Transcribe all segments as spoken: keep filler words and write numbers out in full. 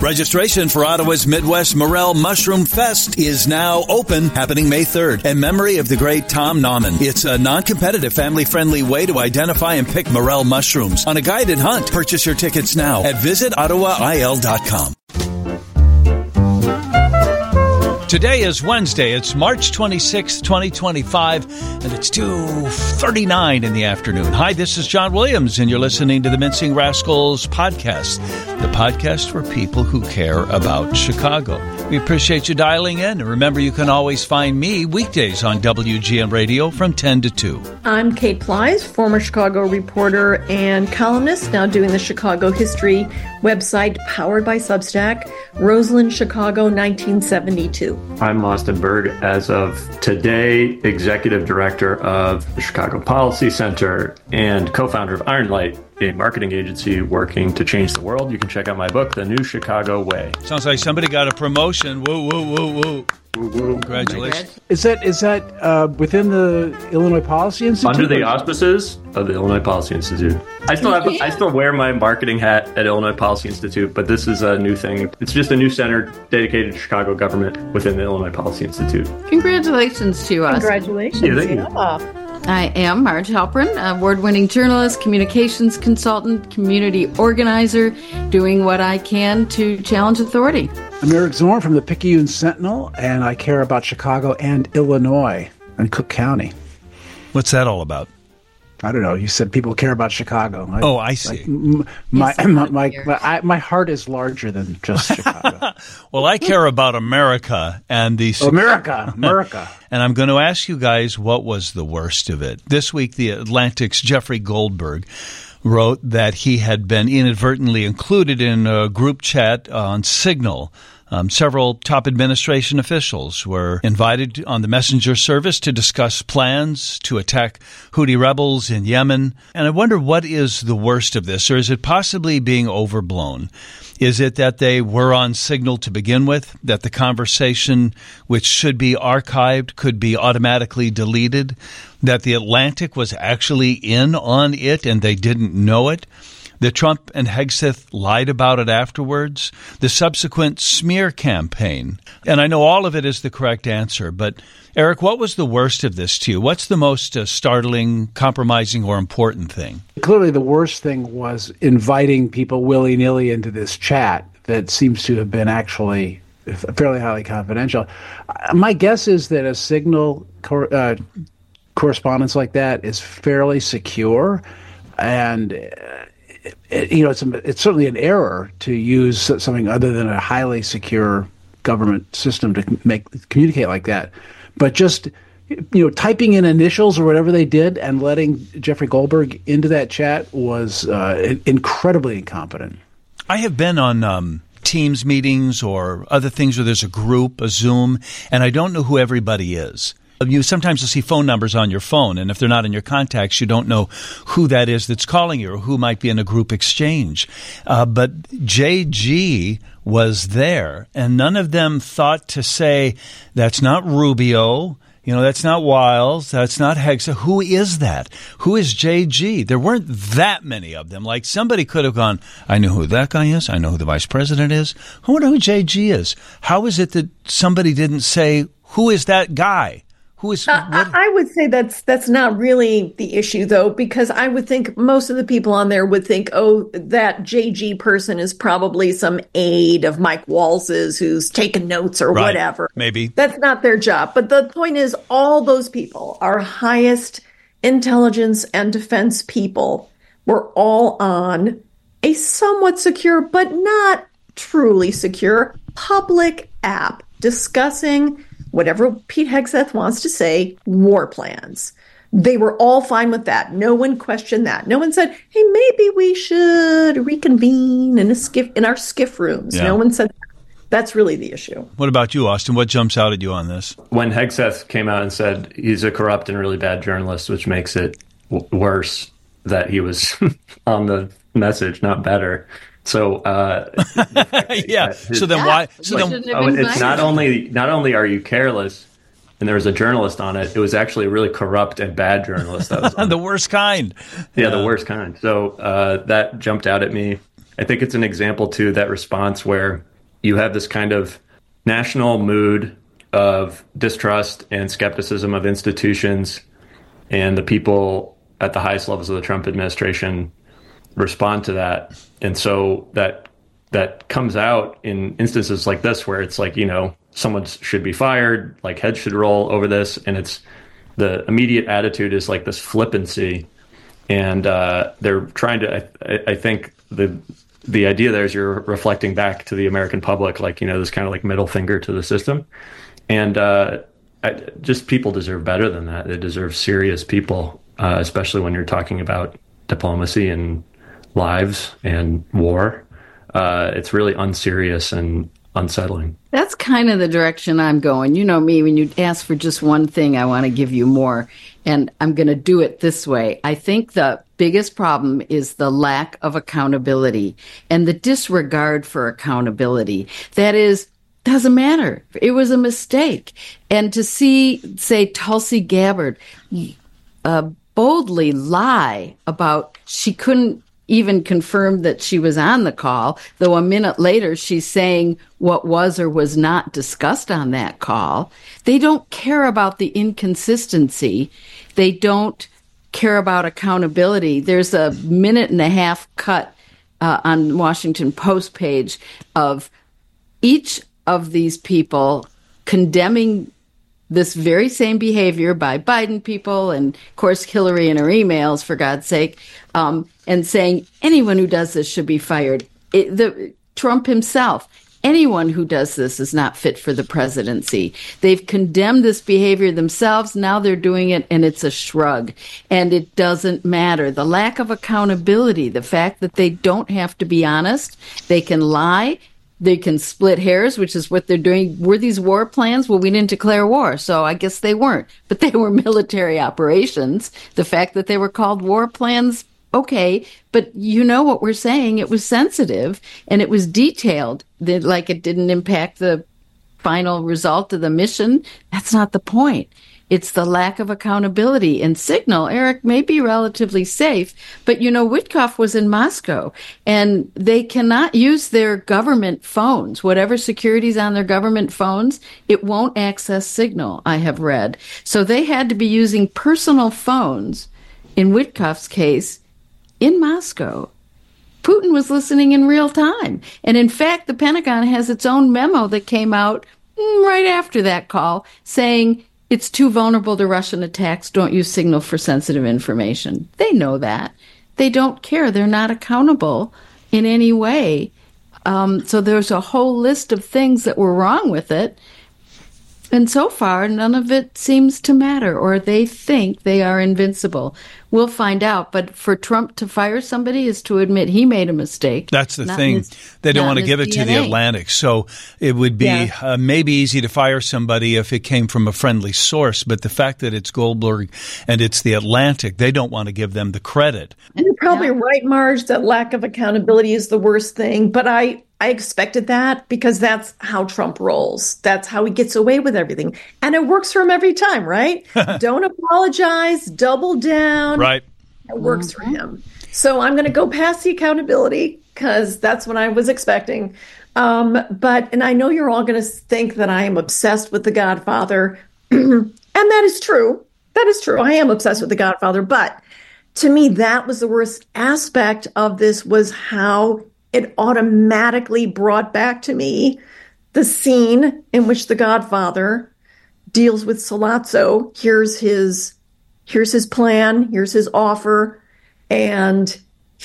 Registration for Ottawa's Midwest Morel Mushroom Fest is now open, happening May third, in memory of the great Tom Nauman. It's a non-competitive, family-friendly way to identify and pick morel mushrooms on a guided hunt. Purchase your tickets now at visit ottawa i l dot com. Today is Wednesday. It's March twenty-sixth, twenty twenty-five, and it's two thirty-nine in the afternoon. Hi, this is John Williams, and you're listening to the Mincing Rascals podcast, the podcast for people who care about Chicago. We appreciate you dialing in, and remember, you can always find me weekdays on W G N Radio from ten to two. I'm Kate Plyes, former Chicago reporter and columnist, now doing the Chicago history website powered by Substack, Roseland, Chicago, nineteen seventy-two. I'm Austin Berg, as of today, executive director of the Chicago Policy Center and co-founder of Iron Light, a marketing agency working to change the world. You can check out my book, The New Chicago Way. Sounds like somebody got a promotion. Woo, woo, woo, woo. Woo, woo. Congratulations. Is that is that uh, within the Illinois Policy Institute? Under the auspices of the Illinois Policy Institute. I still have I still wear my marketing hat at Illinois Policy Institute, but this is a new thing. It's just a new center dedicated to Chicago government within the Illinois Policy Institute. Congratulations to us. Congratulations. Yeah, thank you. Yeah. I am Marge Halperin, award-winning journalist, communications consultant, community organizer, doing what I can to challenge authority. I'm Eric Zorn from the Picayune Sentinel, and I care about Chicago and Illinois and Cook County. What's that all about? I don't know. You said people care about Chicago. I, oh, I see. Like, m- my, Yes, my, my, here. my, I, my heart is larger than just Chicago. Well, I care about America and the... America, America. And I'm going to ask you guys what was the worst of it. This week, The Atlantic's Jeffrey Goldberg wrote that he had been inadvertently included in a group chat on Signal. Um, several top administration officials were invited on the messenger service to discuss plans to attack Houthi rebels in Yemen. And I wonder, what is the worst of this? Or is it possibly being overblown? Is it that they were on Signal to begin with, that the conversation, which should be archived, could be automatically deleted, that the Atlantic was actually in on it and they didn't know it? that Trump and Hegseth lied about it afterwards, the subsequent smear campaign. And I know all of it is the correct answer, but Eric, what was the worst of this to you? What's the most uh, startling, compromising, or important thing? Clearly the worst thing was inviting people willy-nilly into this chat that seems to have been actually fairly highly confidential. My guess is that a Signal cor- uh, correspondence like that is fairly secure, and uh, it, you know it's a, it's certainly an error to use something other than a highly secure government system to make communicate like that. But just you know, typing in initials or whatever they did and letting Jeffrey Goldberg into that chat was uh, incredibly incompetent. I have been on um, Teams meetings or other things where there's a group, a Zoom, and I don't know who everybody is. You sometimes you'll see phone numbers on your phone, and if they're not in your contacts, you don't know who that is that's calling you or who might be in a group exchange. Uh, but J G was there, and none of them thought to say, that's not Rubio, you know, that's not Wiles, that's not Hegseth. Who is that? Who is J G? There weren't that many of them. Like, somebody could have gone, I know who that guy is, I know who the vice president is. I wonder who J G is. How is it that somebody didn't say, who is that guy? Who is, uh, I would say that's that's not really the issue, though, because I would think most of the people on there would think, oh, that J G person is probably some aide of Mike Walz's who's taking notes or right. whatever. Maybe. That's not their job. But the point is, all those people, our highest intelligence and defense people, were all on a somewhat secure, but not truly secure, public app discussing whatever Pete Hegseth wants to say, war plans. They were all fine with that. No one questioned that. No one said, hey, maybe we should reconvene in a skiff in our skiff rooms. Yeah. No one said that. That's really the issue. What about you, Austin? What jumps out at you on this? When Hegseth came out and said he's a corrupt and really bad journalist, which makes it w- worse that he was on the message, not better. So, uh, yeah. His, so then yeah, why? So then, oh, it's not only not only are you careless, and there was a journalist on it. It was actually a really corrupt and bad journalist that was on the it. worst kind. Yeah, the worst kind. So uh, that jumped out at me. I think it's an example too, that response where you have this kind of national mood of distrust and skepticism of institutions, and the people at the highest levels of the Trump administration respond to that. And so that that comes out in instances like this, where it's like, you know, someone should be fired, like heads should roll over this, and it's the immediate attitude is like this flippancy, and uh, they're trying to. I, I think the the idea there is you're reflecting back to the American public, like, you know, this kind of like middle finger to the system, and uh, I, just people deserve better than that. They deserve serious people, uh, especially when you're talking about diplomacy and lives and war. Uh, it's really unserious and unsettling. That's kind of the direction I'm going. You know me, when you ask for just one thing, I want to give you more. And I'm going to do it this way. I think the biggest problem is the lack of accountability and the disregard for accountability. That is, doesn't matter. It was a mistake. And to see, say, Tulsi Gabbard uh, boldly lie about she couldn't even confirmed that she was on the call, though a minute later she's saying what was or was not discussed on that call. They don't care about the inconsistency. They don't care about accountability. There's a minute and a half cut uh, on Washington Post page of each of these people condemning this very same behavior by Biden people and, of course, Hillary in her emails, for God's sake, um, and saying anyone who does this should be fired. It, the, Trump himself, anyone who does this is not fit for the presidency. They've condemned this behavior themselves. Now they're doing it, and it's a shrug. And it doesn't matter. The lack of accountability, the fact that they don't have to be honest, they can lie. They can split hairs, which is what they're doing. Were these war plans? Well, we didn't declare war, so I guess they weren't. But they were military operations. The fact that they were called war plans, okay. But you know what we're saying. It was sensitive, and it was detailed. That, like, it didn't impact the final result of the mission. That's not the point. It's the lack of accountability. And Signal, Eric, may be relatively safe, but, you know, Witkoff was in Moscow, and they cannot use their government phones. Whatever security's on their government phones, it won't access Signal, I have read. So they had to be using personal phones, in Witkoff's case, in Moscow. Putin was listening in real time. And in fact, the Pentagon has its own memo that came out right after that call saying, it's too vulnerable to Russian attacks. Don't use Signal for sensitive information. They know that. They don't care. They're not accountable in any way. Um, so there's a whole list of things that were wrong with it. And so far, none of it seems to matter, or they think they are invincible. We'll find out. But for Trump to fire somebody is to admit he made a mistake. That's the thing. His, they don't want to give it D N A. To the Atlantic. So it would be yeah. uh, maybe easy to fire somebody if it came from a friendly source. But the fact that it's Goldberg and it's the Atlantic, they don't want to give them the credit. And you're probably yeah. right, Marge, that lack of accountability is the worst thing. But I, I expected that because that's how Trump rolls. That's how he gets away with everything. And it works for him every time, right? Don't apologize, double down. Right. It works mm-hmm. for him. So I'm going to go past the accountability because that's what I was expecting. Um, but, and I know you're all going to think that I am obsessed with The Godfather. And that is true. That is true. I am obsessed with The Godfather. But to me, that was the worst aspect of this, was how it automatically brought back to me the scene in which The Godfather deals with Sollozzo. Here's his, here's his plan. Here's his offer. And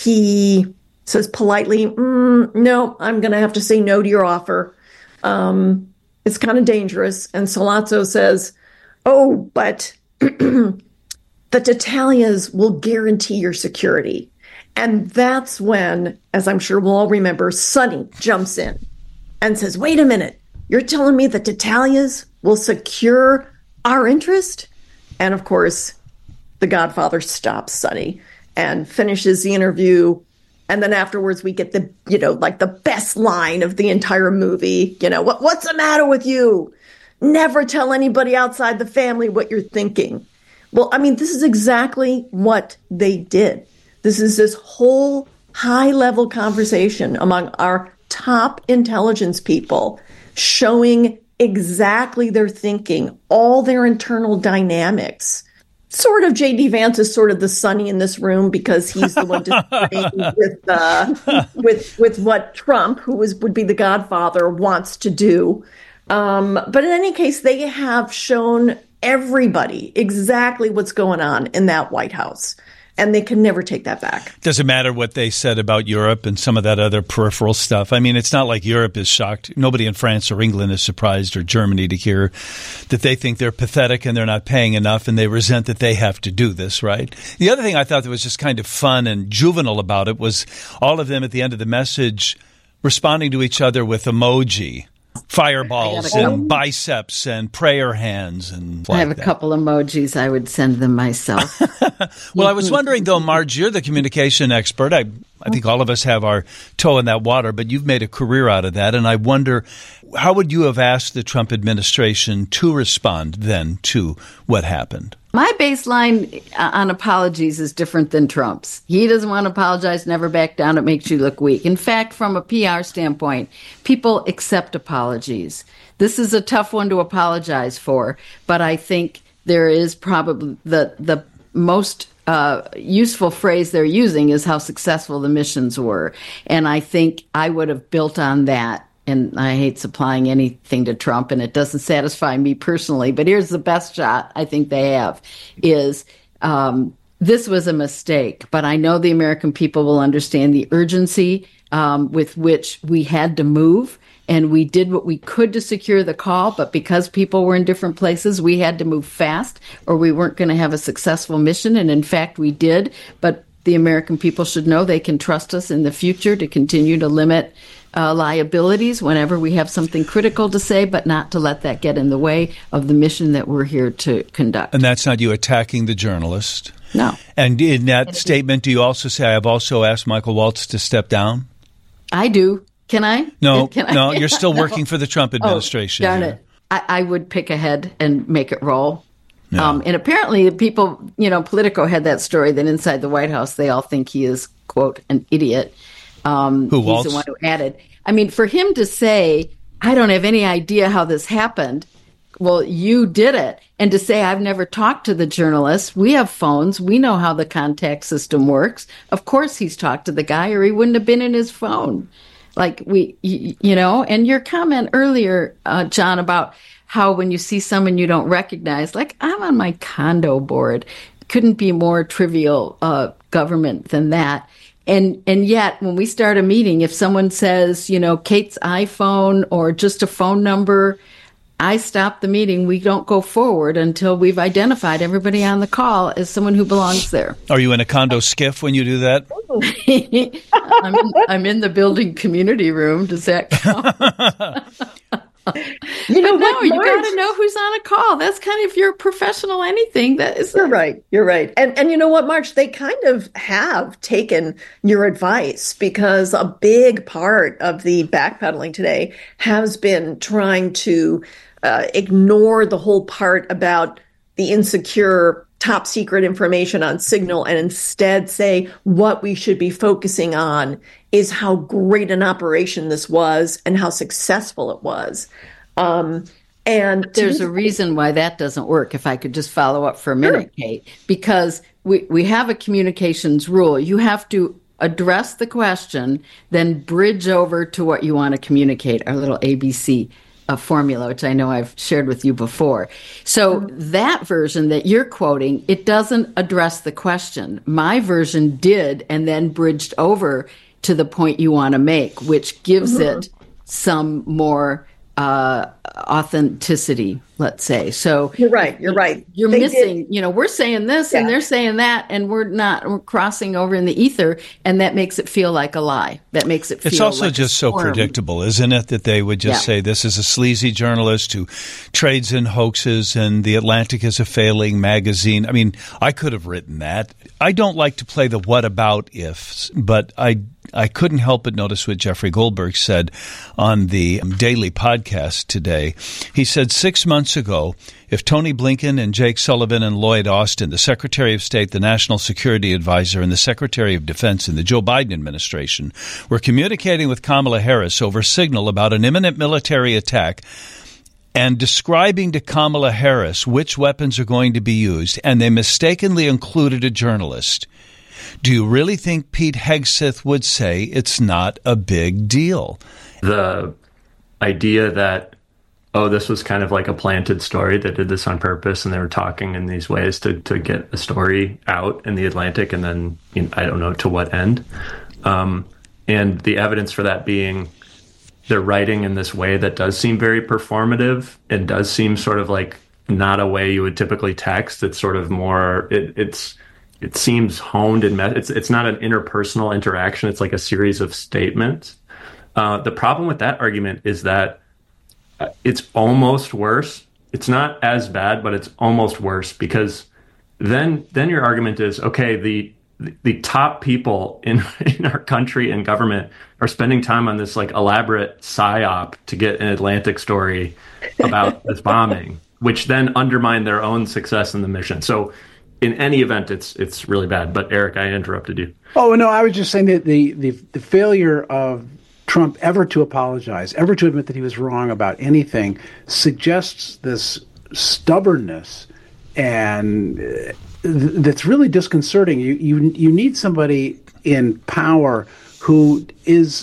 he says politely, mm, no, I'm going to have to say no to your offer. Um, it's kind of dangerous. And Sollozzo says, oh, but the Tattaglias will guarantee your security. And that's when, as I'm sure we'll all remember, Sonny jumps in and says, wait a minute, you're telling me the Tattaglias will secure our interest? And of course, the Godfather stops Sonny and finishes the interview. And then afterwards we get the, you know, like the best line of the entire movie. You know, what, what's the matter with you? Never tell anybody outside the family what you're thinking. Well, I mean, this is exactly what they did. This is this whole high-level conversation among our top intelligence people showing exactly their thinking, all their internal dynamics. Sort of J D. Vance is sort of the Sonny in this room because he's the one disagreeing with, uh, with, with what Trump, who is, would be the godfather, wants to do. Um, but in any case, they have shown everybody exactly what's going on in that White House. And they can never take that back. Doesn't matter what they said about Europe and some of that other peripheral stuff. I mean, it's not like Europe is shocked. Nobody in France or England is surprised, or Germany, to hear that they think they're pathetic and they're not paying enough and they resent that they have to do this, right? The other thing I thought that was just kind of fun and juvenile about it was all of them at the end of the message responding to each other with emoji. Fireballs and biceps and prayer hands and like I have a that. couple emojis. I would send them myself. Well, I was wondering, though, Marge, you're the communication expert. I, I think all of us have our toe in that water, but you've made a career out of that. And I wonder, how would you have asked the Trump administration to respond then to what happened? My baseline on apologies is different than Trump's. He doesn't want to apologize, never back down. It makes you look weak. In fact, from a P R standpoint, people accept apologies. This is a tough one to apologize for, but I think there is probably the, the most uh, useful phrase they're using is how successful the missions were. And I think I would have built on that. And I hate supplying anything to Trump, and it doesn't satisfy me personally. But here's the best shot I think they have is um, this was a mistake. But I know the American people will understand the urgency um, with which we had to move. And we did what we could to secure the call. But because people were in different places, we had to move fast or we weren't going to have a successful mission. And in fact, we did. But the American people should know they can trust us in the future to continue to limit Uh, liabilities whenever we have something critical to say, but not to let that get in the way of the mission that we're here to conduct. And that's not you attacking the journalist? No. And in that statement, do you also say, I've also asked Michael Waltz to step down? I do. Can I? No, Can I? no, you're still No. working for the Trump administration. Oh, darn here. it. I, I would pick ahead and make it roll. No. Um, and apparently the people, you know, Politico had that story that inside the White House, they all think he is, quote, an idiot. Um, Who, he's Waltz? the one who added. I mean, for him to say, I don't have any idea how this happened. Well, you did it. And to say, I've never talked to the journalist. We have phones. We know how the contact system works. Of course he's talked to the guy or he wouldn't have been in his phone. Like we, you, you know, and your comment earlier, uh, John, about how when you see someone you don't recognize, like I'm on my condo board, couldn't be more trivial uh, government than that. And and yet, when we start a meeting, if someone says, you know, Kate's iPhone or just a phone number, I stop the meeting. We don't go forward until we've identified everybody on the call as someone who belongs there. Are you in a condo skiff when you do that? I'm, in, I'm in the building community room. Does that count? You know but no, what, you Marge? got to know who's on a call. That's kind of, if you're a professional anything, that is. You're right. You're right. And and you know what, Marge? They kind of have taken your advice because a big part of the backpedaling today has been trying to uh, ignore the whole part about the insecure top secret information on Signal and instead say what we should be focusing on is how great an operation this was and how successful it was. Um, and there's a reason why that doesn't work. If I could just follow up for a minute, Sure. Kate, because we, we have a communications rule. You have to address the question, then bridge over to what you want to communicate, our little A B C uh, formula, which I know I've shared with you before. So that version that you're quoting, it doesn't address the question. My version did, and then bridged over to the point you want to make, which gives mm-hmm. it some more uh, authenticity, let's say. So you're right. You're right. You're They missing, did. you know, we're saying this Yeah. and they're saying that, and we're not, we're crossing over in the ether. And that makes it feel like a lie. That makes it feel It's also like just a so storm. predictable, isn't it, that they would just Yeah. say this is a sleazy journalist who trades in hoaxes and The Atlantic is a failing magazine. I mean, I could have written that. I don't like to play the what about ifs, but I I couldn't help but notice what Jeffrey Goldberg said on the daily podcast today. He said six months ago, if Tony Blinken and Jake Sullivan and Lloyd Austin, the Secretary of State, the National Security Advisor, and the Secretary of Defense in the Joe Biden administration were communicating with Kamala Harris over Signal about an imminent military attack and describing to Kamala Harris which weapons are going to be used, and they mistakenly included a journalist, do you really think Pete Hegseth would say it's not a big deal? The idea that, oh, this was kind of like a planted story, that did this on purpose, and they were talking in these ways to, to get a story out in the Atlantic, and then, you know, I don't know to what end. Um, and the evidence for that being they're writing in this way that does seem very performative and does seem sort of like not a way you would typically text. It's sort of more, it, it's, it seems honed and met. It's, it's not an interpersonal interaction. It's like a series of statements. Uh, the problem with that argument is that it's almost worse. It's not as bad, but it's almost worse, because then, then your argument is, okay, the, the top people in, in our country and government are spending time on this like elaborate psyop to get an Atlantic story about this bombing, which then undermine their own success in the mission. So in any event, it's it's really bad. But Eric, I interrupted you. Oh, no, I was just saying that the, the, the failure of Trump ever to apologize, ever to admit that he was wrong about anything, suggests this stubbornness and uh, that's really disconcerting. You you you need somebody in power who is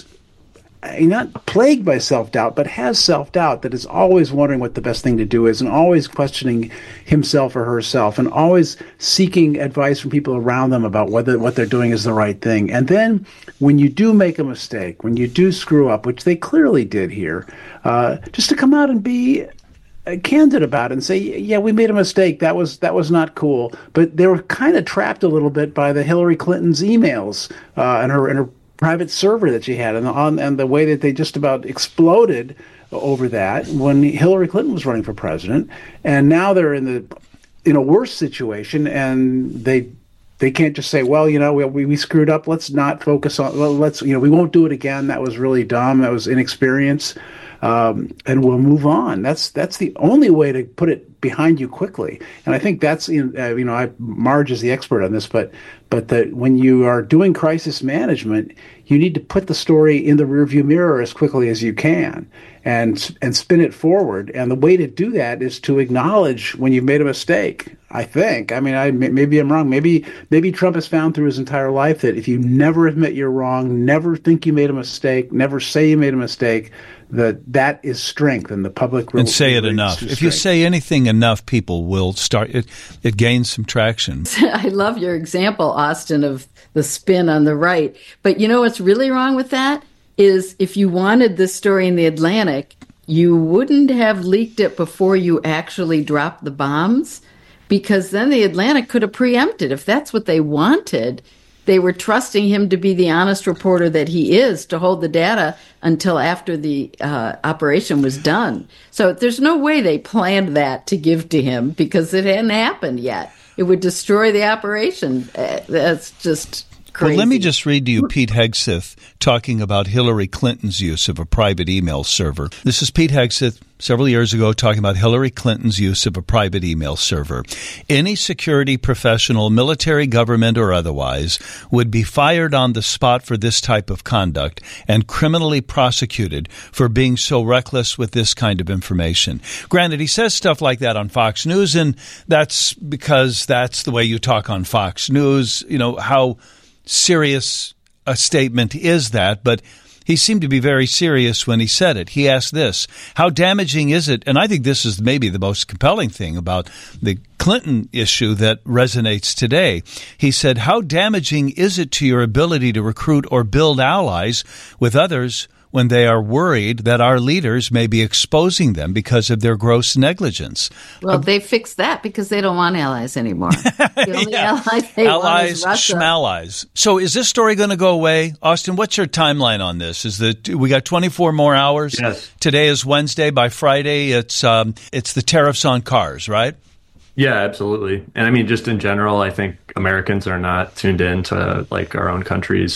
not plagued by self-doubt, but has self-doubt, that is always wondering what the best thing to do is, and always questioning himself or herself, and always seeking advice from people around them about whether what they're doing is the right thing. And then when you do make a mistake, when you do screw up, which they clearly did here, uh, just to come out and be candid about it and say, yeah, we made a mistake. That was that was not cool. But they were kind of trapped a little bit by the Hillary Clinton's emails uh, and her and her private server that she had, and the, on, and the way that they just about exploded over that when Hillary Clinton was running for president. And now they're in the in a worse situation, and they they can't just say, well, you know, we we screwed up. Let's not focus on. Well, let's you know, we won't do it again. That was really dumb. That was inexperience. Um, and we'll move on. That's that's the only way to put it behind you quickly. And I think that's, you know, uh, you know I, Marge is the expert on this, but but that when you are doing crisis management, you need to put the story in the rearview mirror as quickly as you can and and spin it forward. And the way to do that is to acknowledge when you've made a mistake. I think. I mean, I maybe I'm wrong. Maybe maybe Trump has found through his entire life that if you never admit you're wrong, never think you made a mistake, never say you made a mistake, that that is strength, and the public will and say it enough. If you say anything enough, people will start. It, it gains some traction. I love your example, Austin, of the spin on the right. But you know what's really wrong with that is if you wanted this story in the Atlantic, you wouldn't have leaked it before you actually dropped the bombs, because then the Atlantic could have preempted. If that's what they wanted, they were trusting him to be the honest reporter that he is, to hold the data until after the uh, operation was done. So there's no way they planned that to give to him, because it hadn't happened yet. It would destroy the operation. Uh, that's just crazy. Well, let me just read to you Pete Hegseth talking about Hillary Clinton's use of a private email server. This is Pete Hegseth several years ago talking about Hillary Clinton's use of a private email server. Any security professional, military, government, or otherwise, would be fired on the spot for this type of conduct and criminally prosecuted for being so reckless with this kind of information. Granted, he says stuff like that on Fox News, and that's because that's the way you talk on Fox News. You know, how serious a statement is that? But he seemed to be very serious when he said it. He asked this, how damaging is it? And I think this is maybe the most compelling thing about the Clinton issue that resonates today. He said, how damaging is it to your ability to recruit or build allies with others when they are worried that our leaders may be exposing them because of their gross negligence? Well, they fixed that because they don't want allies anymore. The only yeah. allies they allies, want is Russia. schmallies. So is this story going to go away? Austin, what's your timeline on this? Is that we got twenty-four more hours? Yes. Today is Wednesday. By Friday, it's um, it's the tariffs on cars, right? Yeah, absolutely. And I mean, just in general, I think Americans are not tuned in to like our own country's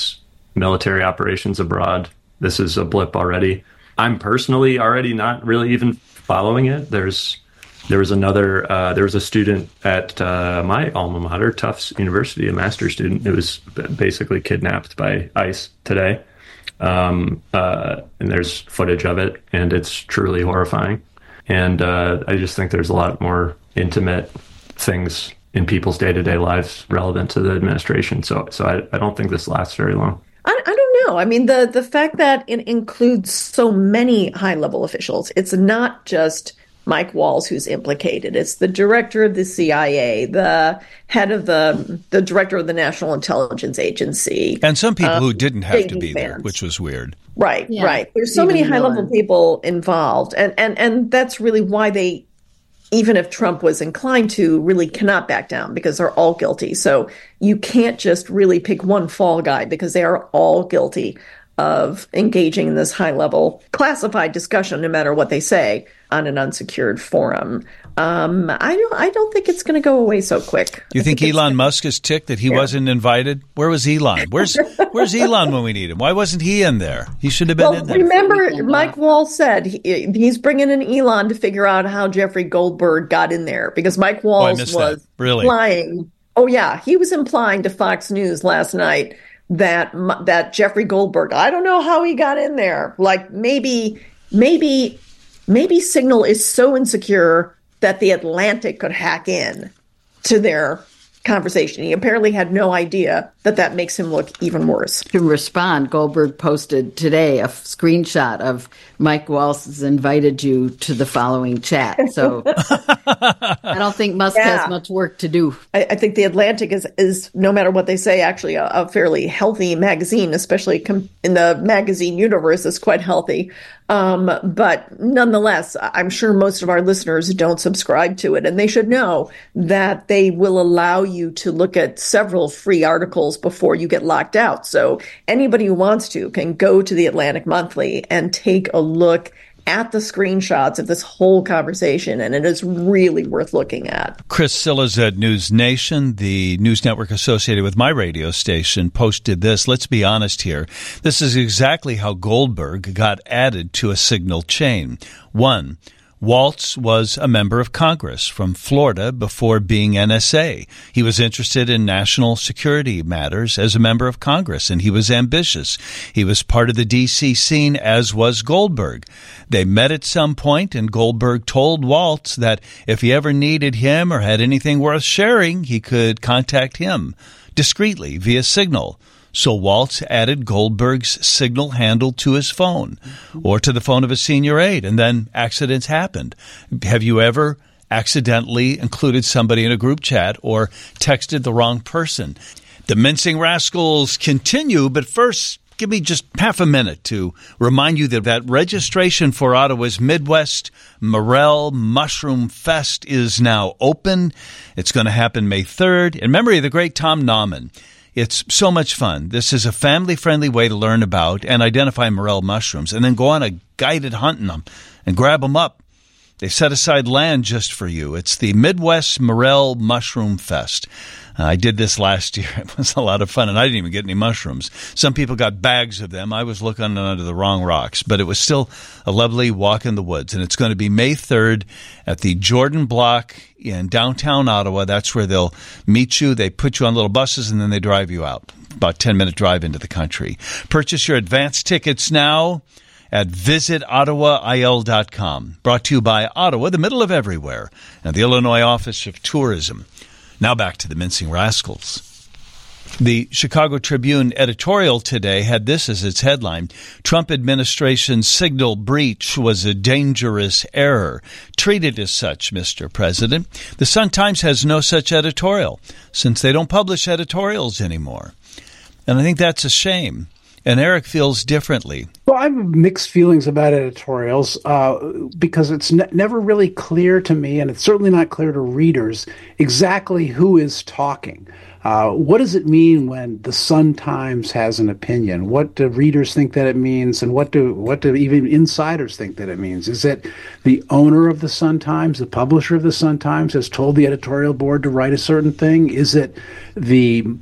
military operations abroad. This is a blip already. I'm personally already not really even following it. There's there was another uh, there was a student at uh, my alma mater, Tufts University, a master's student who was basically kidnapped by ICE today. Um, uh, and there's footage of it, and it's truly horrifying. And uh, I just think there's a lot more intimate things in people's day-to-day lives relevant to the administration. So, so I, I don't think this lasts very long. I, I don't know. I mean, the the fact that it includes so many high-level officials, it's not just Mike Walls who's implicated. It's the director of the C I A, the head of the the director of the National Intelligence Agency, and some people um, who didn't have J D to be Vance. there, which was weird. Right, yeah. right. There's so Even many high-level more. people involved, and and and that's really why they, even if Trump was inclined to, really cannot back down because they're all guilty. So you can't just really pick one fall guy because they are all guilty of engaging in this high-level classified discussion, no matter what they say, on an unsecured forum. Um, I don't. I don't think it's going to go away so quick. You think, think Elon Musk is ticked that he yeah. wasn't invited? Where was Elon? Where's Where's Elon when we need him? Why wasn't he in there? He should have been well, in there. Remember, Mike Walls said he, he's bringing in Elon to figure out how Jeffrey Goldberg got in there because Mike Walls oh, was really? implying. Oh yeah, he was implying to Fox News last night that that Jeffrey Goldberg. I don't know how he got in there. Like maybe, maybe, maybe Signal is so insecure that the Atlantic could hack in to their conversation. He apparently had no idea that that makes him look even worse. To respond, Goldberg posted today a f- screenshot of Mike Walls has invited you to the following chat. So I don't think Musk yeah. has much work to do. I, I think The Atlantic is, is, no matter what they say, actually a, a fairly healthy magazine, especially com- in the magazine universe is quite healthy. Um, but nonetheless, I'm sure most of our listeners don't subscribe to it, and they should know that they will allow you to look at several free articles before you get locked out. So anybody who wants to can go to the Atlantic Monthly and take a look at the screenshots of this whole conversation, and it is really worth looking at. Chris Sillas at News Nation, the news network associated with my radio station, posted this. Let's be honest here. This is exactly how Goldberg got added to a Signal chain. One, Waltz was a member of Congress from Florida before being N S A. He was interested in national security matters as a member of Congress, and he was ambitious. He was part of the D C scene, as was Goldberg. They met at some point, and Goldberg told Waltz that if he ever needed him or had anything worth sharing, he could contact him discreetly via Signal. So Waltz added Goldberg's Signal handle to his phone or to the phone of a senior aide, and then accidents happened. Have you ever accidentally included somebody in a group chat or texted the wrong person? The Mincing Rascals continue, but first, give me just half a minute to remind you that that registration for Ottawa's Midwest Morel Mushroom Fest is now open. It's going to happen May third in memory of the great Tom Nauman. It's so much fun. This is a family-friendly way to learn about and identify morel mushrooms and then go on a guided hunt in them and grab them up. They set aside land just for you. It's the Midwest Morel Mushroom Fest. Uh, I did this last year. It was a lot of fun, and I didn't even get any mushrooms. Some people got bags of them. I was looking under the wrong rocks, but it was still a lovely walk in the woods, and it's going to be May third at the Jordan Block in downtown Ottawa. That's where they'll meet you. They put you on little buses, and then they drive you out. About ten-minute drive into the country. Purchase your advance tickets now at visit ottawa I L dot com. Brought to you by Ottawa, the middle of everywhere, and the Illinois Office of Tourism. Now back to the Mincing Rascals. The Chicago Tribune editorial today had this as its headline: Trump administration Signal breach was a dangerous error. Treat it as such, Mister President. The Sun-Times has no such editorial, since they don't publish editorials anymore. And I think that's a shame. And Eric feels differently. Well, I have mixed feelings about editorials uh, because it's ne- never really clear to me, and it's certainly not clear to readers, exactly who is talking. Uh, what does it mean when the Sun-Times has an opinion? What do readers think that it means, and what do what do even insiders think that it means? Is it the owner of the Sun-Times, the publisher of the Sun-Times, has told the editorial board to write a certain thing? Is it the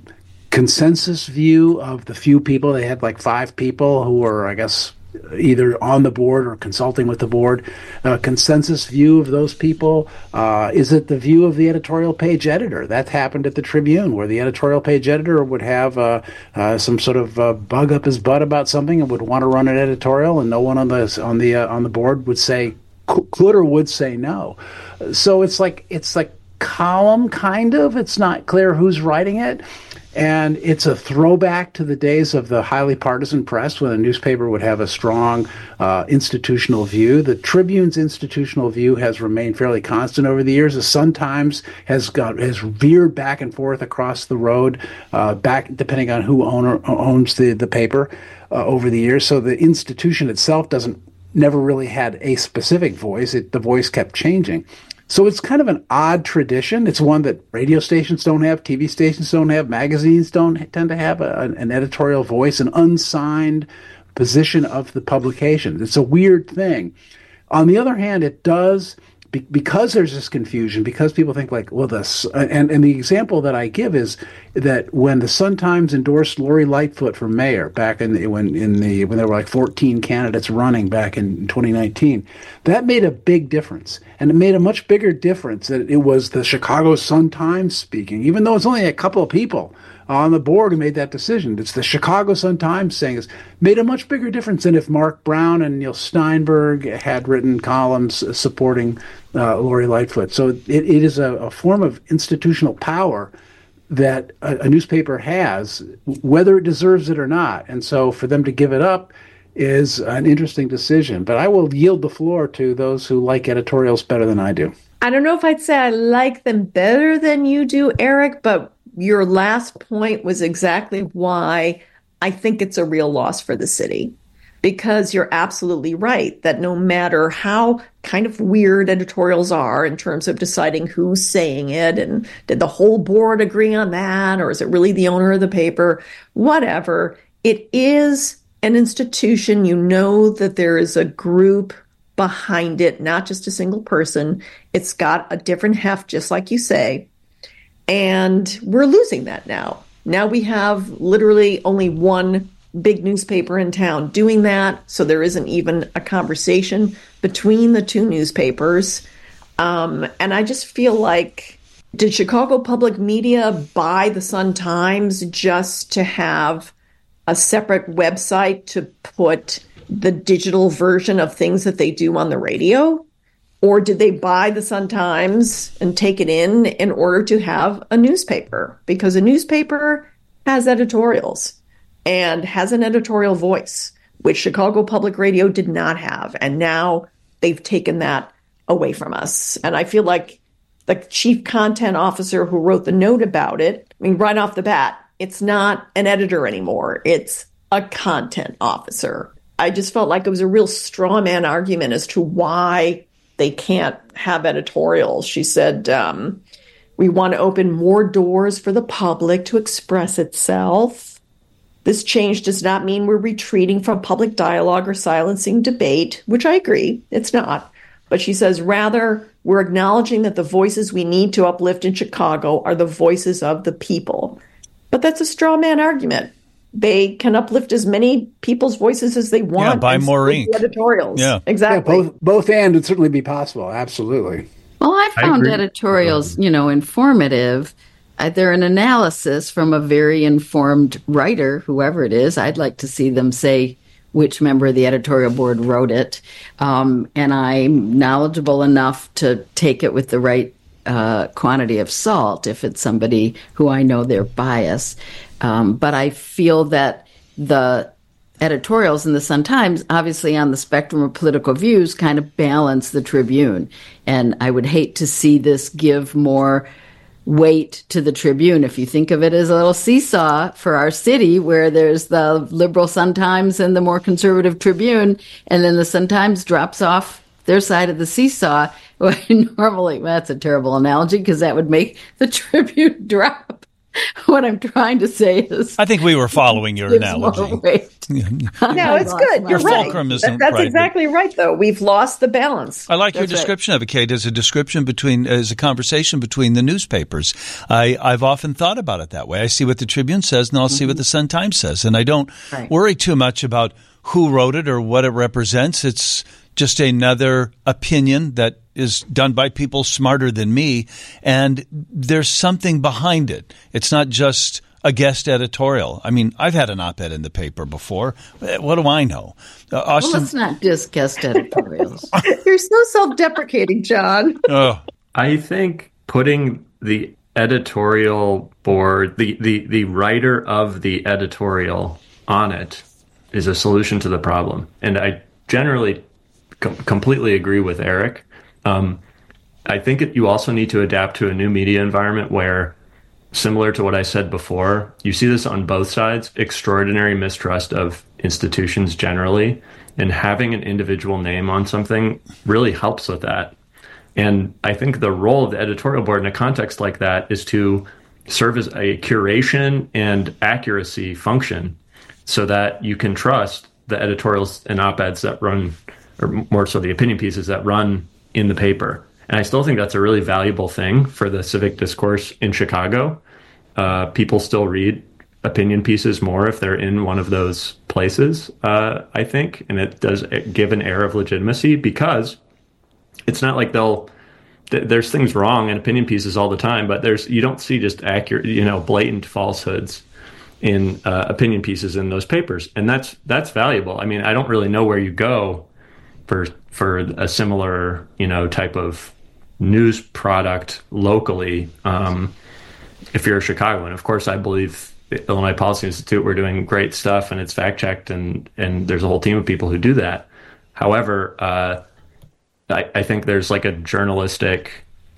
consensus view of the few people. They had like five people who were, I guess, either on the board or consulting with the board. Uh, consensus view of those people. Uh, is it the view of the editorial page editor? That happened at the Tribune, where the editorial page editor would have uh, uh, some sort of uh, bug up his butt about something and would want to run an editorial, and no one on the on the uh, on the board would say could or would say no. So it's like it's like column kind of. It's not clear who's writing it. And it's a throwback to the days of the highly partisan press, when a newspaper would have a strong uh, institutional view. The Tribune's institutional view has remained fairly constant over the years. The Sun-Times has got has veered back and forth across the road, uh, back depending on who owner owns the the paper uh, over the years. So the institution itself doesn't never really had a specific voice. It, the voice kept changing. So it's kind of an odd tradition. It's one that radio stations don't have, T V stations don't have, magazines don't tend to have a, an editorial voice, an unsigned position of the publication. It's a weird thing. On the other hand, it does, be, because there's this confusion, because people think like, well, this, and, and the example that I give is that when the Sun-Times endorsed Lori Lightfoot for mayor back in the, when in the when there were like fourteen candidates running back in twenty nineteen, that made a big difference. And it made a much bigger difference that it was the Chicago Sun-Times speaking, even though it's only a couple of people on the board who made that decision. It's the Chicago Sun-Times saying this. Made a much bigger difference than if Mark Brown and Neil Steinberg had written columns supporting uh, Lori Lightfoot. So it, it is a, a form of institutional power that a, a newspaper has, whether it deserves it or not. And so for them to give it up is an interesting decision. But I will yield the floor to those who like editorials better than I do. I don't know if I'd say I like them better than you do, Eric, but your last point was exactly why I think it's a real loss for the city. Because you're absolutely right that no matter how kind of weird editorials are in terms of deciding who's saying it, and did the whole board agree on that, or is it really the owner of the paper, whatever, it is an institution. You know that there is a group behind it, not just a single person. It's got a different heft, just like you say. And we're losing that now. Now we have literally only one big newspaper in town doing that, so there isn't even a conversation between the two newspapers. Um, and I just feel like, did Chicago Public Media buy the Sun-Times just to have a separate website to put the digital version of things that they do on the radio? Or did they buy the Sun-Times and take it in in order to have a newspaper? Because a newspaper has editorials and has an editorial voice, which Chicago Public Radio did not have. And now they've taken that away from us. And I feel like the chief content officer who wrote the note about it, I mean, right off the bat, it's not an editor anymore. It's a content officer. I just felt like it was a real straw man argument as to why they can't have editorials. She said, um, we want to open more doors for the public to express itself. This change does not mean we're retreating from public dialogue or silencing debate, which I agree, it's not. But she says, rather, we're acknowledging that the voices we need to uplift in Chicago are the voices of the people. But that's a straw man argument. They can uplift as many people's voices as they want. Yeah, buy more ink. Editorials. Yeah, exactly. Yeah, both, both and would certainly be possible. Absolutely. Well, I found I editorials, you know, informative. Uh, they're an analysis from a very informed writer, whoever it is. I'd like to see them say which member of the editorial board wrote it. Um, and I'm knowledgeable enough to take it with the right uh, quantity of salt if it's somebody who I know their bias. Um, but I feel that the editorials in the Sun-Times, obviously on the spectrum of political views, kind of balance the Tribune. And I would hate to see this give more weight to the Tribune. If you think of it as a little seesaw for our city, where there's the liberal Sun-Times and the more conservative Tribune, and then the Sun-Times drops off their side of the seesaw. Well, normally, well, that's a terrible analogy because that would make the Tribune drop. What I'm trying to say is, I think we were following your gives analogy. more weight. No, it's good. You're The right. fulcrum That- isn't that's right, exactly right, though. We've lost the balance. I like your That's right. description of it, Kate, as a description between, as a conversation between the newspapers. I, I've often thought about it that way. I see what the Tribune says, and I'll see what the Sun Times says, and I don't Right. worry too much about who wrote it or what it represents. It's just another opinion that is done by people smarter than me, and there's something behind it. It's not just a guest editorial. I mean, I've had an op-ed in the paper before. What do I know? Uh, Well, Austin, let's not just guest editorials. You're so self-deprecating, John. oh, I think putting the editorial board, the, the, the writer of the editorial on it is a solution to the problem. And I generally com- completely agree with Eric. Um, I think it, you also need to adapt to a new media environment where, similar to what I said before, you see this on both sides, extraordinary mistrust of institutions generally, and having an individual name on something really helps with that. And I think the role of the editorial board in a context like that is to serve as a curation and accuracy function so that you can trust the editorials and op-eds that run, or more so the opinion pieces that run in the paper. And I still think that's a really valuable thing for the civic discourse in Chicago. Uh, people still read opinion pieces more if they're in one of those places, uh, I think. And it does give an air of legitimacy because it's not like they'll, th- there's things wrong in opinion pieces all the time, but there's, you don't see just accurate, you know, blatant falsehoods in uh, opinion pieces in those papers. And that's, that's valuable. I mean, I don't really know where you go for, for a similar, you know, type of news product locally. Um, if you're a Chicagoan, of course, I believe the Illinois Policy Institute, we're doing great stuff and it's fact checked and, and there's a whole team of people who do that. However, uh, I, I think there's like a journalistic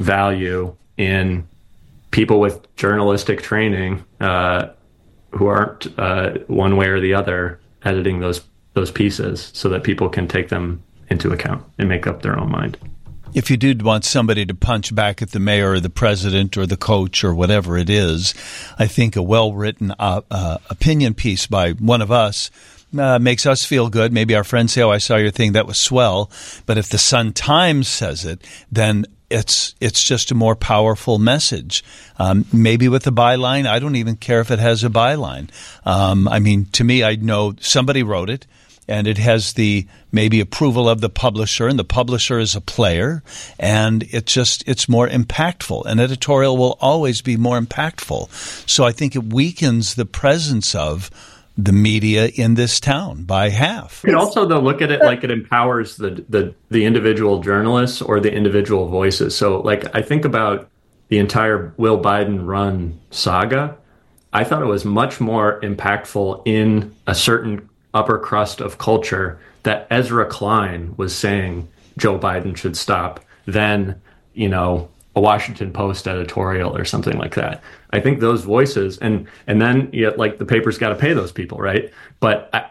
value in people with journalistic training, uh, who aren't, uh, one way or the other editing those, those pieces so that people can take them into account and make up their own mind. if you did want somebody to punch back at the mayor or the president or the coach or whatever it is, I think a well-written uh, uh, opinion piece by one of us uh, makes us feel good. Maybe our friends say, oh, I saw your thing, that was swell. But if the Sun-Times says it, then it's it's just a more powerful message. Um, maybe with a byline. I don't even care if it has a byline. Um, I mean, to me, I know somebody wrote it, and it has the maybe approval of the publisher, and the publisher is a player, and it's just it's more impactful. An editorial will always be more impactful. So I think it weakens the presence of the media in this town by half. You can also, though, look at it like it empowers the, the, the individual journalists or the individual voices. So, like, I think about the entire Will Biden run saga. I thought it was much more impactful in a certain upper crust of culture that Ezra Klein was saying Joe Biden should stop than, you know, a Washington Post editorial or something like that. I think those voices, and and then yet like the paper's got to pay those people, right? But I,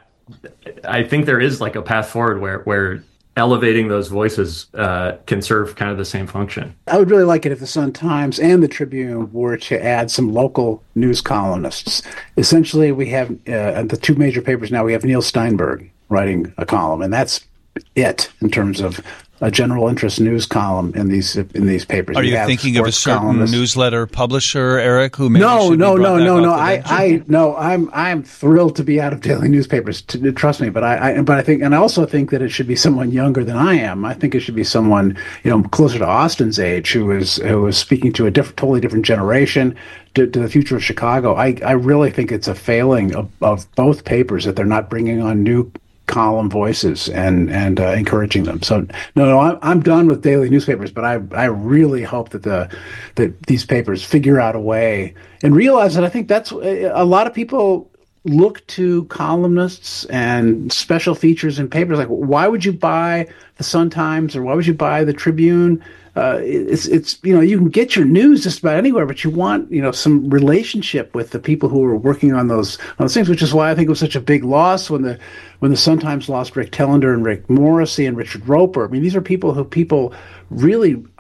I think there is like a path forward where where elevating those voices uh, can serve kind of the same function. I would really like it if the Sun-Times and the Tribune were to add some local news columnists. Essentially, we have uh, the two major papers now. We have Neil Steinberg writing a column, and that's it in terms of a general interest news column in these in these papers. Are we you thinking of a certain columnists. newsletter publisher, Eric, who maybe No, should no, be brought no, back no, off no. the I, bench? I, no. I'm, I'm thrilled to be out of daily newspapers. To, trust me, but I, I, but I think, and I also think that it should be someone younger than I am. I think it should be someone, you know, closer to Austin's age, who is who is speaking to a different, totally different generation, to, to the future of Chicago. I, I really think it's a failing of, of both papers that they're not bringing on new column voices and and uh, encouraging them. So no, no, I'm I'm done with daily newspapers. But I I really hope that the that these papers figure out a way and realize that I think that's a lot of people look to columnists and special features in papers. Like, why would you buy the Sun-Times or why would you buy the Tribune? Uh, it's it's you know, you can get your news just about anywhere, but you want, you know, some relationship with the people who are working on those on those things, which is why I think it was such a big loss when the when the Sun-Times lost Rick Tellender and Rick Morrissey and Richard Roper. I mean, these are people who people really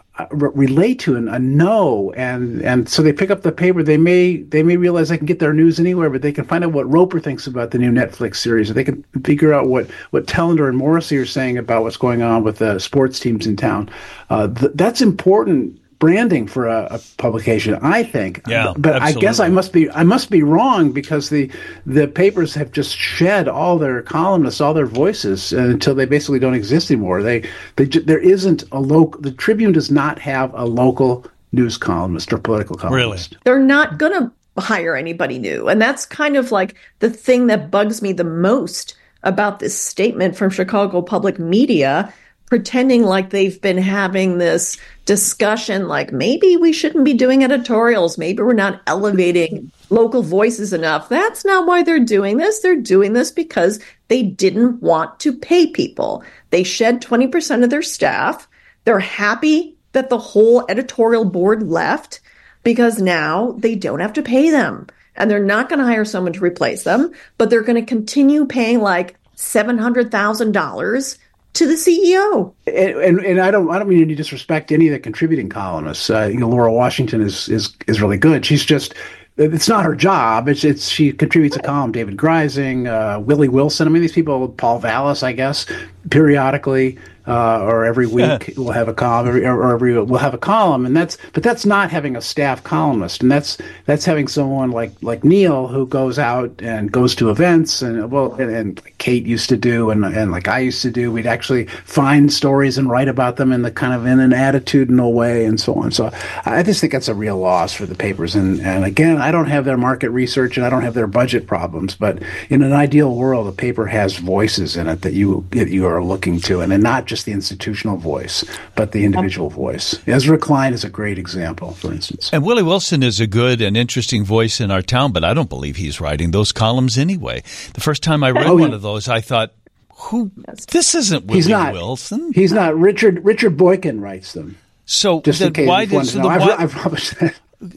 uh, re- relate to and uh, know, and and so they pick up the paper. They may they may realize they can get their news anywhere, but they can find out what Roper thinks about the new Netflix series, or they can figure out what what Tellender and Morrissey are saying about what's going on with the sports teams in town. Uh, th- that's important branding for a, a publication, I think. Yeah, but absolutely. I guess I must be I must be wrong, because the the papers have just shed all their columnists, all their voices, uh, until they basically don't exist anymore. They they there isn't a local. The Tribune does not have a local news columnist or political columnist. Really? They're not going to hire anybody new, and that's kind of like the thing that bugs me the most about this statement from Chicago Public Media, pretending like they've been having this discussion, like maybe we shouldn't be doing editorials, maybe we're not elevating local voices enough. That's not why they're doing this. They're doing this because they didn't want to pay people. They shed twenty percent of their staff. They're happy that the whole editorial board left because now they don't have to pay them. And they're not going to hire someone to replace them, but they're going to continue paying like seven hundred thousand dollars to the C E O. And, and, and I don't I don't mean any disrespect to any of the contributing columnists. Uh, you know, Laura Washington is is is really good. She's just it's not her job. It's it's she contributes a column. David Greising, uh, Willie Wilson. I mean, these people. Paul Vallis, I guess, periodically. Uh, or every week yeah. we'll have a column, every, or every we'll have a column, and that's but that's not having a staff columnist, and that's that's having someone like like Neil who goes out and goes to events, and well, and, and Kate used to do, and and like I used to do. We'd actually find stories and write about them in the kind of in an attitudinal way, and so on. So I just think that's a real loss for the papers. And and again, I don't have their market research, and I don't have their budget problems, but in an ideal world, a paper has voices in it that you that you are looking to, and, and not just the institutional voice, but the individual voice. Ezra Klein is a great example, for instance. And Willie Wilson is a good and interesting voice in our town, but I don't believe he's writing those columns anyway. The first time I read oh, one yeah. of those, I thought, "Who? This isn't Willie he's not, Wilson." He's not. Richard Richard Boykin writes them. So just then why did so the, I've, why, I've published that.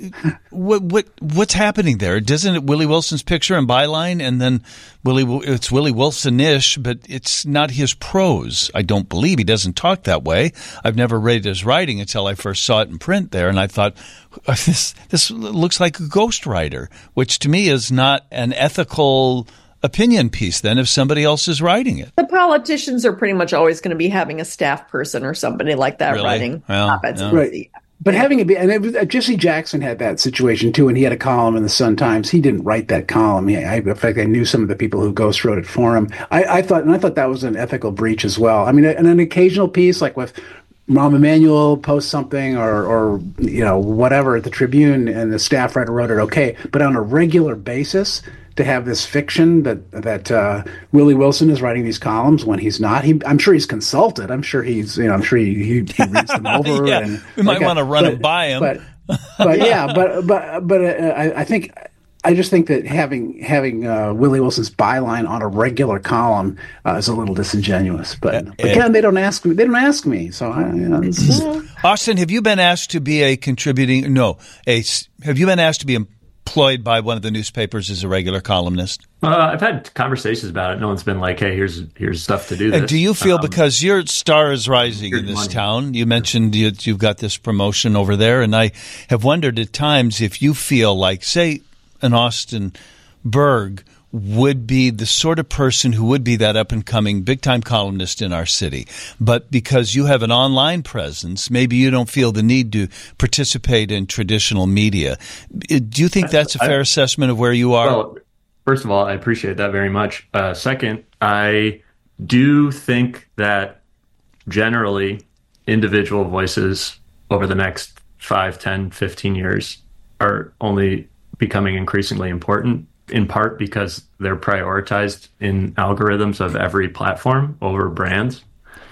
What what what's happening there? Doesn't it Willie Wilson's picture and byline, and then Willie it's Willie Wilson-ish, but it's not his prose. I don't believe he doesn't talk that way. I've never read his writing until I first saw it in print there, and I thought this this looks like a ghostwriter, which to me is not an ethical opinion piece. Then if somebody else is writing it, the politicians are pretty much always going to be having a staff person or somebody like that really? writing well, op-eds. No. Right. But having it be, and it was, uh, Jesse Jackson had that situation too, and he had a column in the Sun-Times. He didn't write that column. He, I, in fact, I knew some of the people who ghost wrote it for him. I, I thought, and I thought that was an ethical breach as well. I mean, and an occasional piece like with Rahm Emanuel posts something, or, or you know, whatever at the Tribune, and the staff writer wrote it okay. But on a regular basis, to have this fiction that that uh, Willie Wilson is writing these columns when he's not. He, I'm sure he's consulted. I'm sure he's, you know, I'm sure he, he, he reads them over. yeah, and we might like, want to run but, it by him. But, but yeah, but but but uh, I, I think I just think that having having uh, Willie Wilson's byline on a regular column uh, is a little disingenuous. But, uh, but again, they don't ask me. They don't ask me. So I, you know, this is, Austin, have you been asked to be a contributing? No, a have you been asked to be a employed by one of the newspapers as a regular columnist? Uh, I've had conversations about it. No one's been like, "Hey, here's here's stuff to do." This. And do you feel, um, because your star is rising in this money. town? You mentioned you, you've got this promotion over there, and I have wondered at times if you feel like, say, an Austin Berg would be the sort of person who would be that up-and-coming big-time columnist in our city. But because you have an online presence, maybe you don't feel the need to participate in traditional media. Do you think that's a fair I, assessment of where you are? Well, first of all, I appreciate that very much. Uh, second, I do think that generally individual voices over the next five, ten, fifteen years are only becoming increasingly important, in part because they're prioritized in algorithms of every platform over brands.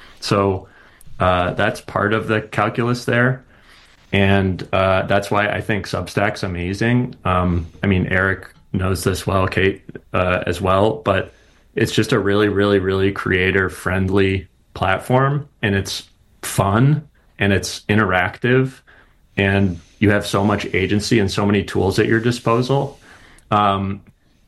So uh, that's part of the calculus there. And uh, that's why I think Substack's amazing. Um, I mean, Eric knows this well, Kate uh, as well, but it's just a really, really, really creator-friendly platform, and it's fun, and it's interactive, and you have so much agency and so many tools at your disposal. Um,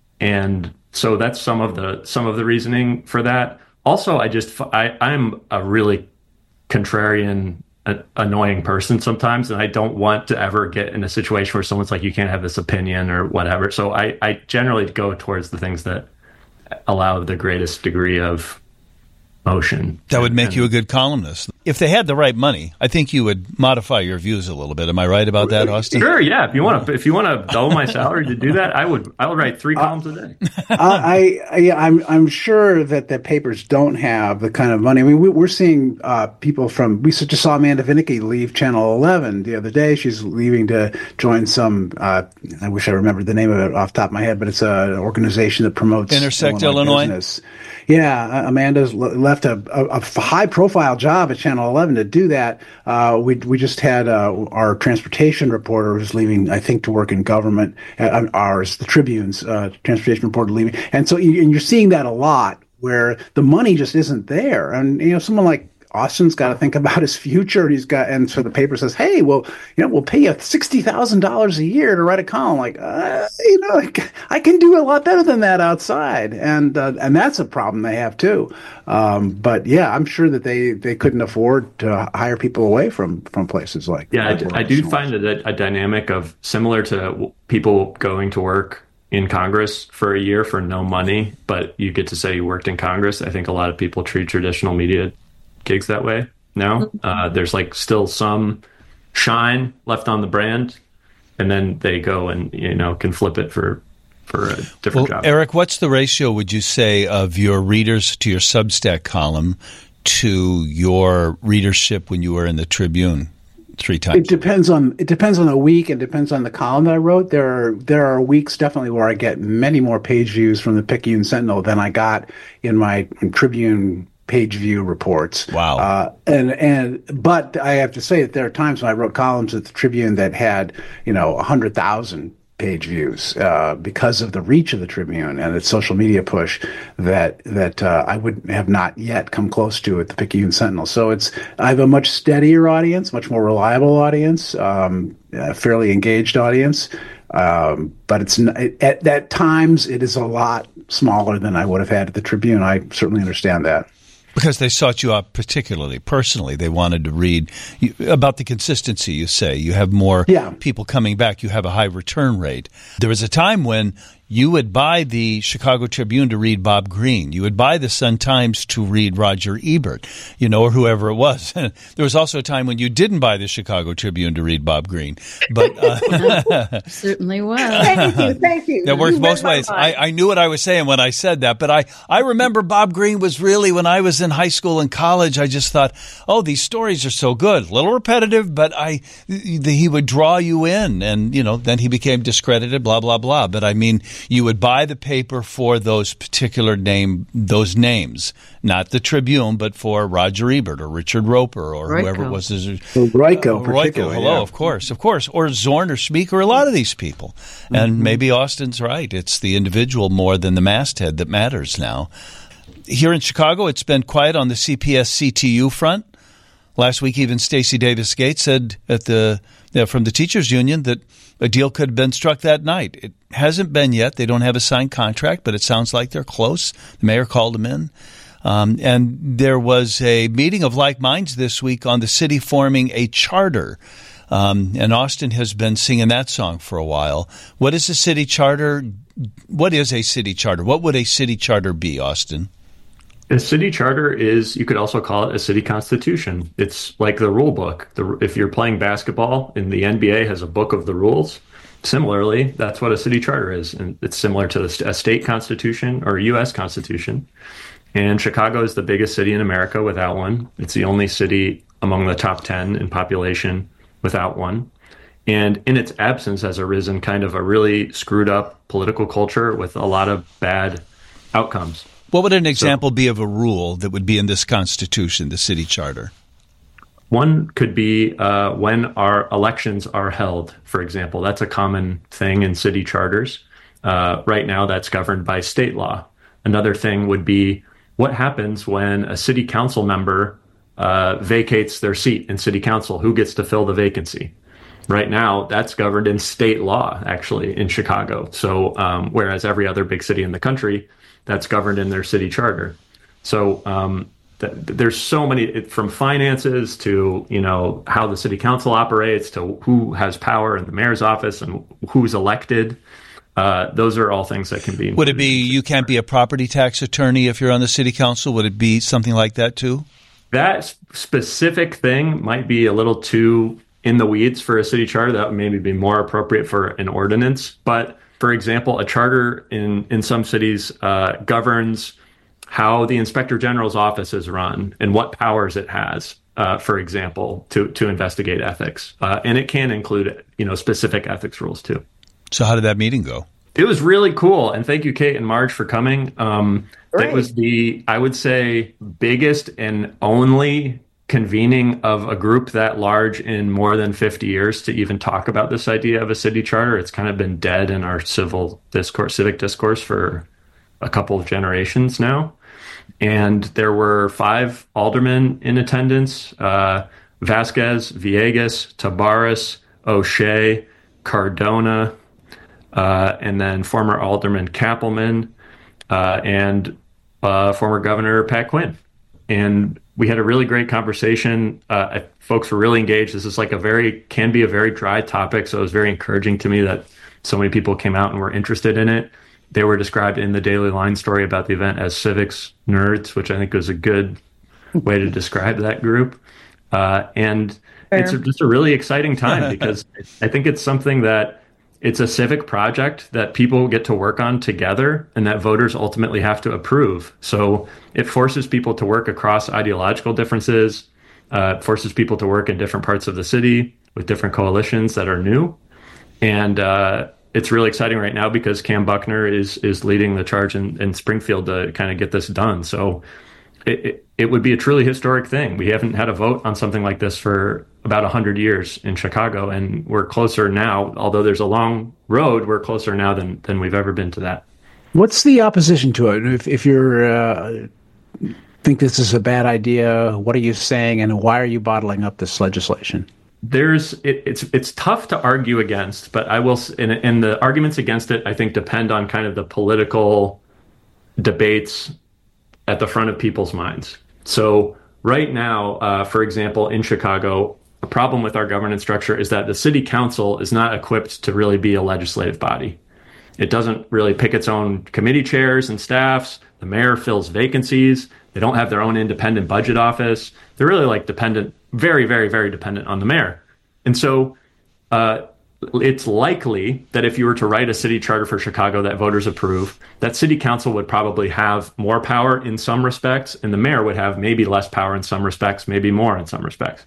and so that's some of the some of the reasoning for that. Also, I just I, I'm a really contrarian an annoying person sometimes, and I don't want to ever get in a situation where someone's like, you can't have this opinion or whatever. So I, I generally go towards the things that allow the greatest degree of motion. That would make and, you a good columnist. If they had the right money, I think you would modify your views a little bit. Am I right about that, Austin? Sure, yeah. If you want to, if you want to double my salary to do that, I would. I would write three columns a day. I, I, yeah, I'm, I'm sure that the papers don't have the kind of money. I mean, we, we're seeing uh, people from. We just saw Amanda Vinicky leave Channel eleven the other day. She's leaving to join some. Uh, I wish I remembered the name of it off the top of my head, but it's a, an organization that promotes Intersect Illinois. Illinois. Business. Yeah, Amanda's left a, a, a high-profile job at Channel eleven to do that. Uh, we we just had uh, our transportation reporter who's leaving, I think, to work in government. Uh, ours, the Tribune's uh, transportation reporter leaving, and so you, and you're seeing that a lot where the money just isn't there. And you know, someone like Austin's got to think about his future. He's got, and so the paper says, "Hey, well, you know, we'll pay you sixty thousand dollars a year to write a column." Like, uh, you know, like, I can do a lot better than that outside, and uh, and that's a problem they have too. Um, but yeah, I'm sure that they, they couldn't afford to hire people away from, from places like yeah. I, d- I do find it a, a dynamic of similar to people going to work in Congress for a year for no money, but you get to say you worked in Congress. I think a lot of people treat traditional media gigs that way now. Uh, there's like still some shine left on the brand, and then they go and, you know, can flip it for for a different well, job. Eric, what's the ratio, would you say, of your readers to your Substack column to your readership when you were in the Tribune three times? It depends on it depends on the week and depends on the column that I wrote. There are there are weeks definitely where I get many more page views from the Picayune Sentinel than I got in my Tribune page view reports. Wow. Uh, and, and, but I have to say that there are times when I wrote columns at the Tribune that had, you know, a hundred thousand page views, uh, because of the reach of the Tribune and its social media push that, that, uh, I would have not yet come close to at the Picayune Sentinel. So it's, I have a much steadier audience, much more reliable audience, um, a fairly engaged audience. Um, but it's it, at, at times it is a lot smaller than I would have had at the Tribune. I certainly understand that. Because they sought you out particularly, personally. They wanted to read you, about the consistency, you say. You have more yeah. people coming back. You have a high return rate. There was a time when you would buy the Chicago Tribune to read Bob Greene. You would buy the Sun-Times to read Roger Ebert, you know, or whoever it was. There was also a time when you didn't buy the Chicago Tribune to read Bob Greene. But uh, certainly was. Thank you, thank you. That works You both read ways. my I, mind. I knew what I was saying when I said that, but I, I remember Bob Greene was really, when I was in high school and college, I just thought, oh, these stories are so good. A little repetitive, but I he would draw you in, and, you know, then he became discredited, blah, blah, blah. But I mean, you would buy the paper for those particular name, those names, not the Tribune, but for Roger Ebert or Richard Roper or Royko. whoever it was. His, Well, Royko, uh, particularly. Royko, hello, yeah. of course, of course, or Zorn or Schmeek or a lot of these people. And Mm-hmm. maybe Austin's right. It's the individual more than the masthead that matters now. Here in Chicago, it's been quiet on the C P S C T U front. Last week, even Stacey Davis Gates said at the you know, from the teachers union that a deal could have been struck that night. It hasn't been yet. They don't have a signed contract, but it sounds like they're close. The mayor called them in. Um, and there was a meeting of like minds this week on the city forming a charter. Um, and Austin has been singing that song for a while. What is a city charter? What is a city charter? What would a city charter be, Austin? A city charter is, you could also call it a city constitution. It's like the rule book. The, if you're playing basketball and the N B A has a book of the rules, similarly, that's what a city charter is. And it's similar to a state constitution or a U S constitution. And Chicago is the biggest city in America without one. It's the only city among the top ten in population without one. And in its absence has arisen kind of a really screwed up political culture with a lot of bad outcomes. What would an example so, be of a rule that would be in this Constitution, the city charter? One could be uh, when our elections are held, for example. That's a common thing in city charters. Uh, right now, that's governed by state law. Another thing would be what happens when a city council member uh, vacates their seat in city council? Who gets to fill the vacancy? Right now, that's governed in state law, actually, in Chicago. So um, whereas every other big city in the country, that's governed in their city charter. So um, there's so many, from finances to, you know, how the city council operates to who has power in the mayor's office and who's elected. Uh, those are all things that can be. Would it be you can't be a property tax attorney if you're on the city council? Would it be something like that too? That specific thing might be a little too in the weeds for a city charter. That would maybe be more appropriate for an ordinance. But for example, a charter in, in some cities uh, governs how the inspector general's office is run and what powers it has, uh, for example, to, to investigate ethics. Uh, and it can include, you know, specific ethics rules too. So how did that meeting go? It was really cool. And thank you, Kate and Marge, for coming. Um, Right. It was the, I would say, biggest and only convening of a group that large in more than fifty years to even talk about this idea of a city charter. It's kind of been dead in our civil discourse, civic discourse for a couple of generations now. And there were five aldermen in attendance, uh, Vasquez, Villegas, Tabares, O'Shea, Cardona, uh, and then former Alderman Kappelman, uh, and uh, former Governor Pat Quinn. And we had a really great conversation. Uh, folks were really engaged. This is like a very, can be a very dry topic. So it was very encouraging to me that so many people came out and were interested in it. They were described in the Daily Line story about the event as civics nerds, which I think was a good way to describe that group. Uh, and Fair. It's just a really exciting time because I think it's something that it's a civic project that people get to work on together and that voters ultimately have to approve. So it forces people to work across ideological differences, uh, forces people to work in different parts of the city with different coalitions that are new. And uh, it's really exciting right now because Cam Buckner is is leading the charge in, in Springfield to kind of get this done. So it, it, it would be a truly historic thing. We haven't had a vote on something like this for about one hundred years in Chicago, and we're closer now. Although there's a long road, we're closer now than, than we've ever been to that. What's the opposition to it? If, if you're uh, think this is a bad idea, what are you saying, and why are you bottling up this legislation? There's it, it's it's tough to argue against, but I will, and, and the arguments against it, I think, depend on kind of the political debates at the front of people's minds. So right now, uh, for example, in Chicago, the problem with our governance structure is that the city council is not equipped to really be a legislative body. It doesn't really pick its own committee chairs and staffs. The mayor fills vacancies. They don't have their own independent budget office. They're really like dependent, very, very, very dependent on the mayor. And so uh, it's likely that if you were to write a city charter for Chicago that voters approve, that city council would probably have more power in some respects, and the mayor would have maybe less power in some respects, maybe more in some respects.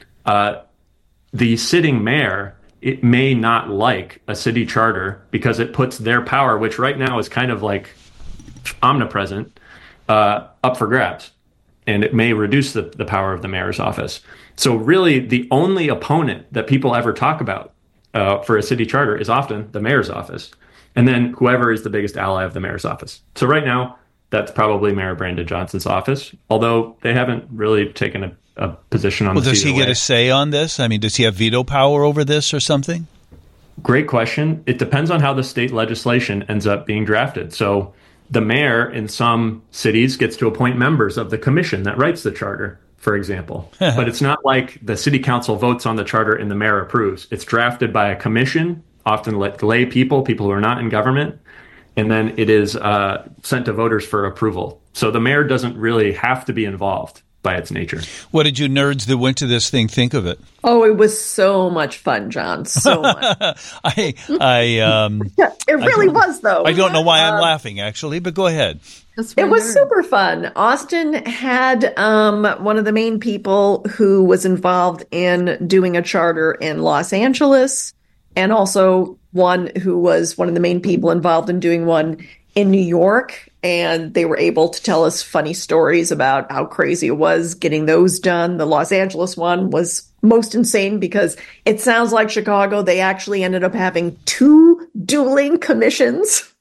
Uh, the sitting mayor, it may not like a city charter because it puts their power, which right now is kind of like omnipresent, uh, up for grabs. And it may reduce the, the power of the mayor's office. So really, the only opponent that people ever talk about uh, for a city charter is often the mayor's office. And then whoever is the biggest ally of the mayor's office. So right now, that's probably Mayor Brandon Johnson's office, although they haven't really taken a, a position on well, this. Does he either get way. a say on this? I mean, does he have veto power over this or something? Great question. It depends on how the state legislation ends up being drafted. So the mayor in some cities gets to appoint members of the commission that writes the charter, for example. But it's not like the city council votes on the charter and the mayor approves. It's drafted by a commission, often lay people, people who are not in government, and then it is uh, sent to voters for approval. So the mayor doesn't really have to be involved by its nature. What did you nerds that went to this thing think of it? Oh, it was so much fun, John. So much. I, I, um, Yeah, it really don't- was, though. I don't know why I'm Um, laughing, actually, but go ahead. That's It my was nerd. super fun. Austin had um, one of the main people who was involved in doing a charter in Los Angeles, and also one who was one of the main people involved in doing one in New York. And they were able to tell us funny stories about how crazy it was getting those done. The Los Angeles one was most insane because it sounds like Chicago. They actually ended up having two dueling commissions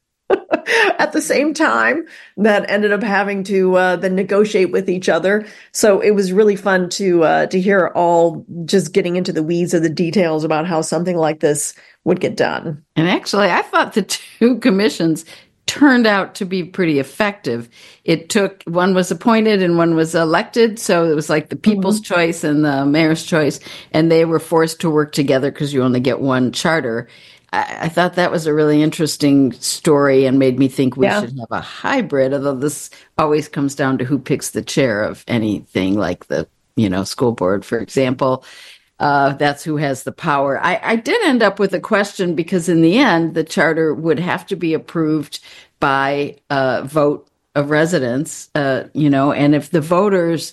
at the same time that ended up having to uh, then negotiate with each other. So it was really fun to uh, to hear all just getting into the weeds of the details about how something like this would get done. And actually, I thought the two commissions turned out to be pretty effective. It took, one was appointed and one was elected. So it was like the people's mm-hmm. choice and the mayor's choice. And they were forced to work together because you only get one charter. I, I thought that was a really interesting story and made me think we yeah. should have a hybrid, although this always comes down to who picks the chair of anything, like the, you know, school board, for example. Uh, that's who has the power. I, I did end up with a question because in the end, the charter would have to be approved by a vote of residents, uh, you know, and if the voters,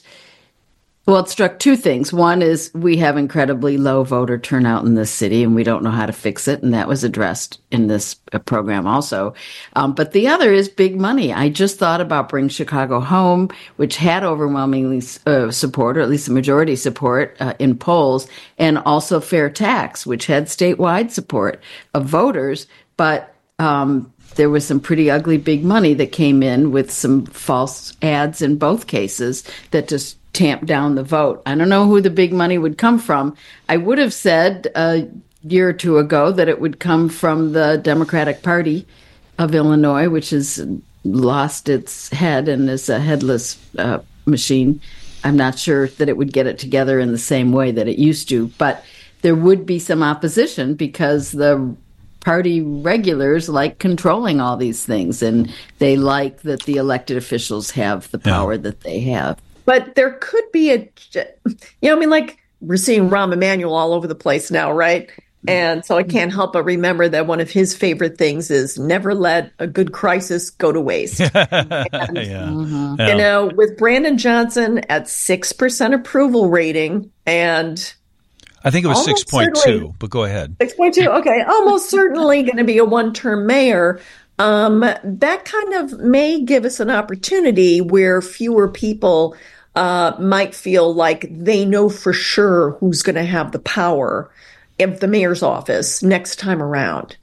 well, it struck two things. One is we have incredibly low voter turnout in this city and we don't know how to fix it. And that was addressed in this program also. Um, but the other is big money. I just thought about Bring Chicago Home, which had overwhelmingly uh, support, or at least the majority support uh, in polls, and also Fair Tax, which had statewide support of voters. But um, there was some pretty ugly big money that came in with some false ads in both cases that just tamp down the vote. I don't know who the big money would come from. I would have said a year or two ago that it would come from the Democratic Party of Illinois, which has lost its head and is a headless uh, machine. I'm not sure that it would get it together in the same way that it used to, but there would be some opposition because the party regulars like controlling all these things, and they like that the elected officials have the power yeah. that they have. But there could be a, you know, I mean, like we're seeing Rahm Emanuel all over the place now, right? And so I can't help but remember that one of his favorite things is never let a good crisis go to waste. And, yeah. Mm-hmm. You know, with Brandon Johnson at six percent approval rating and I think it was six point two, but go ahead. six point two, okay. Almost certainly going to be a one-term mayor. Um, that kind of may give us an opportunity where fewer people uh, might feel like they know for sure who's going to have the power of the mayor's office next time around.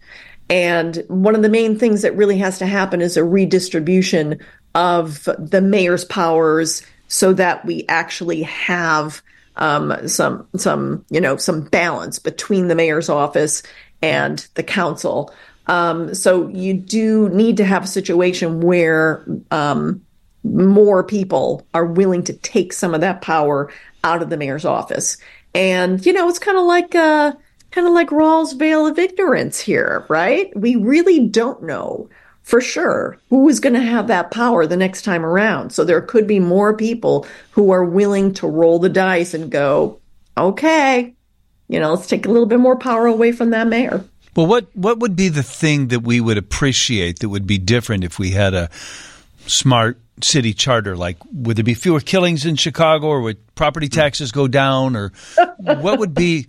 And one of the main things that really has to happen is a redistribution of the mayor's powers so that we actually have um, some, some, you know, some balance between the mayor's office and the council. Um, so you do need to have a situation where um, more people are willing to take some of that power out of the mayor's office. And, you know, it's kind of like uh, kind of like Rawls' veil of ignorance here, right? We really don't know for sure who is going to have that power the next time around. So there could be more people who are willing to roll the dice and go, okay, you know, let's take a little bit more power away from that mayor. Well, what, what would be the thing that we would appreciate that would be different if we had a smart city charter? Like, would there be fewer killings in Chicago, or would property taxes go down, or what would be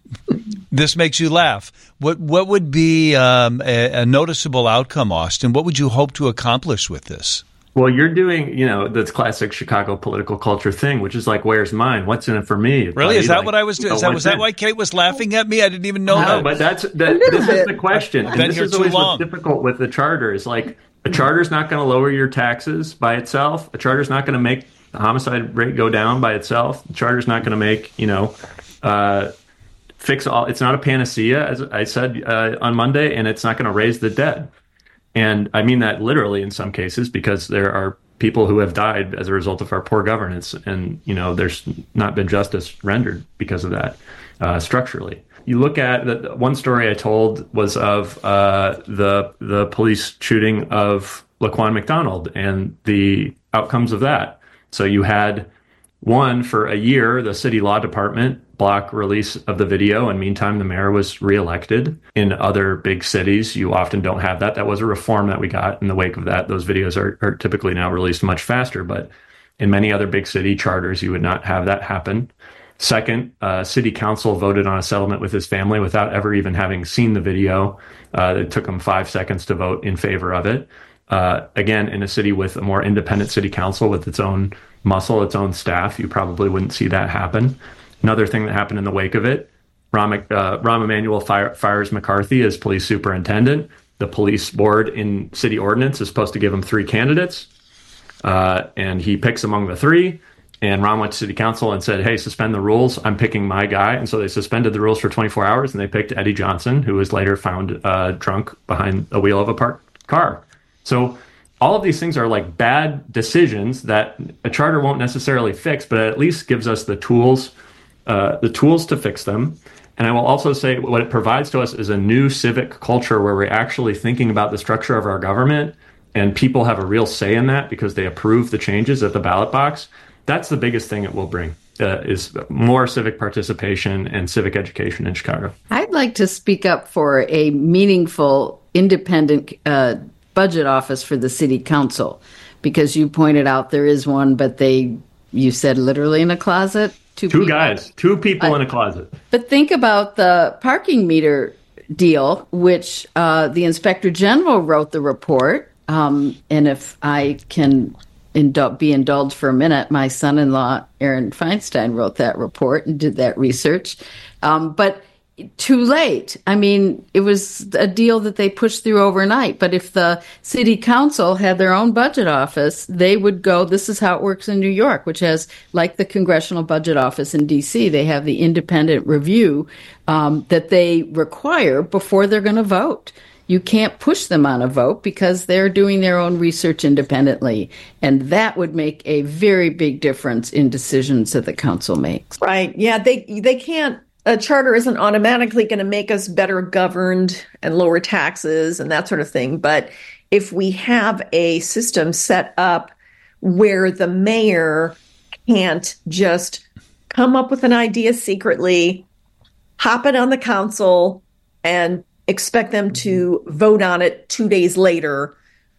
– this makes you laugh. What what would be um, a, a noticeable outcome, Austin? What would you hope to accomplish with this? Well, you're doing, you know, the classic Chicago political culture thing, which is like, where's mine? What's in it for me? Really? Is that like, what I was doing? Is that, was that why Kate was laughing at me? I didn't even know no, that. No, but that's that, this is the question. I've and been this here is too always long. What's difficult with the charter is like a charter's not going to lower your taxes by itself. A charter's not going to make the homicide rate go down by itself. The charter's not going to make, you know, uh, fix all. It's not a panacea, as I said uh, on Monday, and it's not going to raise the dead. And I mean that literally in some cases, because there are people who have died as a result of our poor governance, and you know there's not been justice rendered because of that uh, structurally. You look at the one story I told was of uh, the the police shooting of Laquan McDonald and the outcomes of that. So you had one for a year, the city law department block release of the video, and meantime the mayor was reelected. In other big cities, you often don't have that. That was a reform that we got in the wake of that. Those videos are, are typically now released much faster, but in many other big city charters, you would not have that happen. Second, uh, city council voted on a settlement with his family without ever even having seen the video. Uh, it took them five seconds to vote in favor of it. Uh, again, in a city with a more independent city council with its own muscle, its own staff, you probably wouldn't see that happen. Another thing that happened in the wake of it, Rahm, uh, Rahm Emanuel fire, fires McCarthy as police superintendent. The police board in city ordinance is supposed to give him three candidates, uh, and he picks among the three. And Rahm went to city council and said, hey, suspend the rules. I'm picking my guy. And so they suspended the rules for twenty-four hours, and they picked Eddie Johnson, who was later found uh, drunk behind the wheel of a parked car. So all of these things are like bad decisions that a charter won't necessarily fix, but it at least gives us the tools, uh, the tools to fix them. And I will also say what it provides to us is a new civic culture where we're actually thinking about the structure of our government, and people have a real say in that because they approve the changes at the ballot box. That's the biggest thing it will bring, uh, is more civic participation and civic education in Chicago. I'd like to speak up for a meaningful, independent uh, budget office for the city council, because you pointed out there is one, but they, you said literally in a closet? Two, two people. guys, two people uh, in a closet. But think about the parking meter deal, which uh, the Inspector General wrote the report. Um, and if I can indul- be indulged for a minute, my son-in-law, Aaron Feinstein, wrote that report and did that research. Um, but too late. I mean, it was a deal that they pushed through overnight. But if the city council had their own budget office, they would go, this is how it works in New York, which has, like the Congressional Budget Office in D C, they have the independent review um, that they require before they're going to vote. You can't push them on a vote because they're doing their own research independently. And that would make a very big difference in decisions that the council makes. Right. Yeah, they they can't. A charter isn't automatically going to make us better governed and lower taxes and that sort of thing. But if we have a system set up where the mayor can't just come up with an idea secretly, hop it on the council, and expect them to vote on it two days later,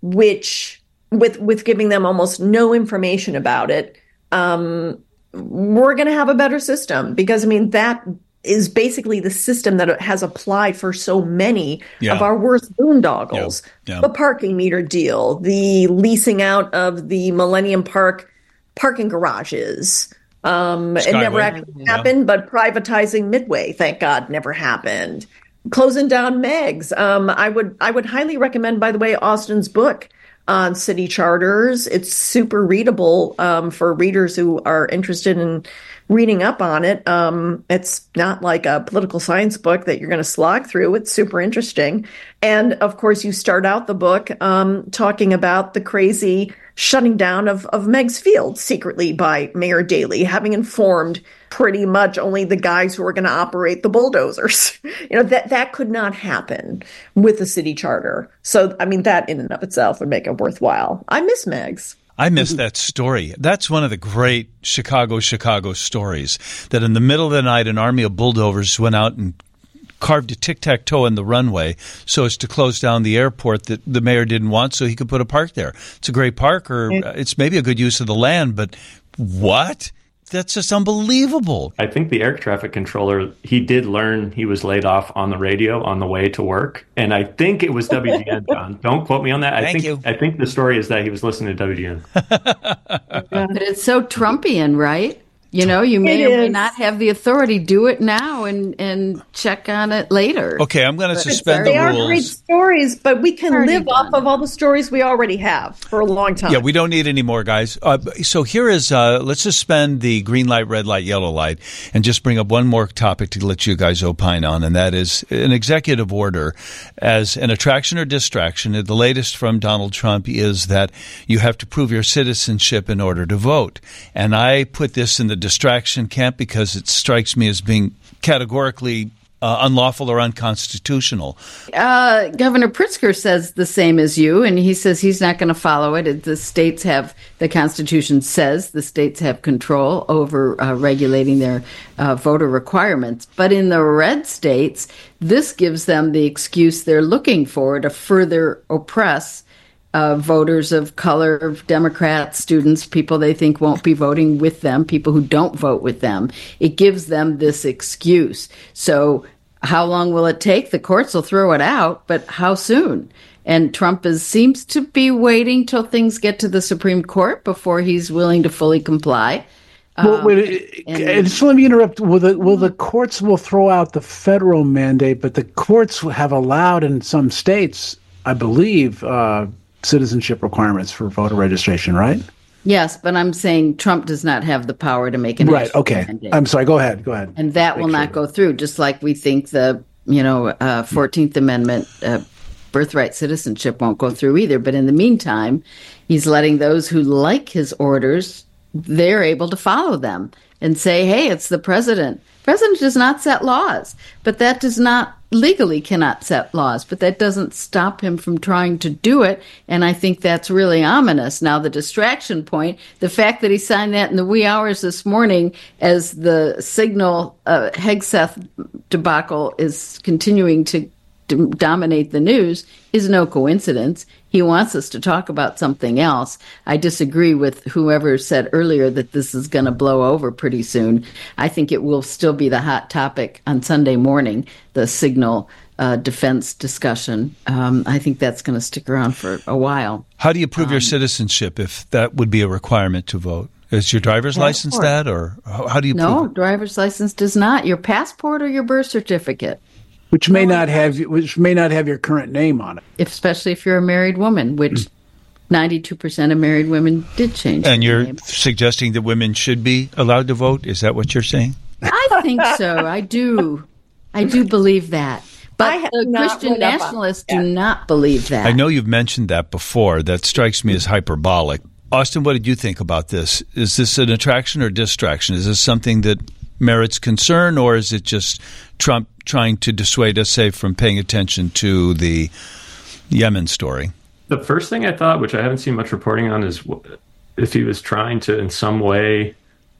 which with with giving them almost no information about it, um, we're going to have a better system. Because, I mean, that is basically the system that has applied for so many yeah. of our worst boondoggles. Yeah. Yeah. The parking meter deal, the leasing out of the Millennium Park parking garages. Um, it never actually yeah. happened, but privatizing Midway, thank God, never happened. Closing down Megs. Um, I would I would highly recommend, by the way, Austin's book on city charters. It's super readable um, for readers who are interested in reading up on it. Um, it's not like a political science book that you're going to slog through. It's super interesting. And of course, you start out the book um, talking about the crazy shutting down of, of Meigs Field secretly by Mayor Daley, having informed pretty much only the guys who are going to operate the bulldozers. You know, that, that could not happen with a city charter. So, I mean, that in and of itself would make it worthwhile. I miss Meigs. I miss that story. That's one of the great Chicago, Chicago stories, that in the middle of the night, an army of bulldozers went out and carved a tic-tac-toe in the runway so as to close down the airport that the mayor didn't want so he could put a park there. It's a great park, or it's maybe a good use of the land, but what? That's just unbelievable. I think the air traffic controller, he did learn he was laid off on the radio on the way to work. And I think it was W G N, John. Don't quote me on that. I Thank think you. I think the story is that he was listening to W G N. But it's so Trumpian, right? You know, you may It or may is. not have the authority. Do it now and, and check on it later. Okay, I'm going to suspend They the are rules. great stories, but we can Already live done. off of all the stories we already have for a long time. Yeah, we don't need any more, guys. Uh, so here is, uh, let's suspend the green light, red light, yellow light, and just bring up one more topic to let you guys opine on, and that is an executive order as an attraction or distraction. The latest from Donald Trump is that you have to prove your citizenship in order to vote. And I put this in the distraction camp because it strikes me as being categorically Uh, unlawful or unconstitutional. Uh, Governor Pritzker says the same as you, and he says he's not going to follow it. The states have, the Constitution says the states have control over uh, regulating their uh, voter requirements. But in the red states, this gives them the excuse they're looking for to further oppress Uh, voters of color, Democrats, students, people they think won't be voting with them, people who don't vote with them. It gives them this excuse. So how long will it take? The courts will throw it out, but how soon? And Trump is, seems to be waiting till things get to the Supreme Court before he's willing to fully comply. Well, Um, wait, and- just let me interrupt. Will the, will the courts will throw out the federal mandate, but the courts have allowed in some states, I believe, uh, citizenship requirements for voter registration, right? Yes, but I'm saying Trump does not have the power to make an Right. actual Okay. mandate. I'm sorry. Go ahead. Go ahead. And that will Make not sure. go through, just like we think the, you know, uh, fourteenth Amendment uh, birthright citizenship won't go through either. But in the meantime, he's letting those who like his orders, they're able to follow them and say, hey, it's the president. President does not set laws, but that does not legally cannot set laws, but that doesn't stop him from trying to do it. And I think that's really ominous. Now, the distraction point, the fact that he signed that in the wee hours this morning as the Signal uh, Hegseth debacle is continuing to d- dominate the news is no coincidence. He wants us to talk about something else. I disagree with whoever said earlier that this is going to blow over pretty soon. I think it will still be the hot topic on Sunday morning, the Signal uh, defense discussion. Um, I think that's going to stick around for a while. How do you prove um, your citizenship if that would be a requirement to vote? Is your driver's passport. license that, or how, how do you no, prove it? driver's license does not. Your passport or your birth certificate. Which may not have which may not have your current name on it. If, especially if you're a married woman, which ninety-two percent of married women did change. And you're name. suggesting that women should be allowed to vote? Is that what you're saying? I think so. I do. I do believe that. But the Christian nationalists do not believe that. I know you've mentioned that before. That strikes me as hyperbolic. Austin, what did you think about this? Is this an attraction or distraction? Is this something that merits concern, or is it just Trump trying to dissuade us, say, from paying attention to the Yemen story? The first thing I thought, which I haven't seen much reporting on, is if he was trying to in some way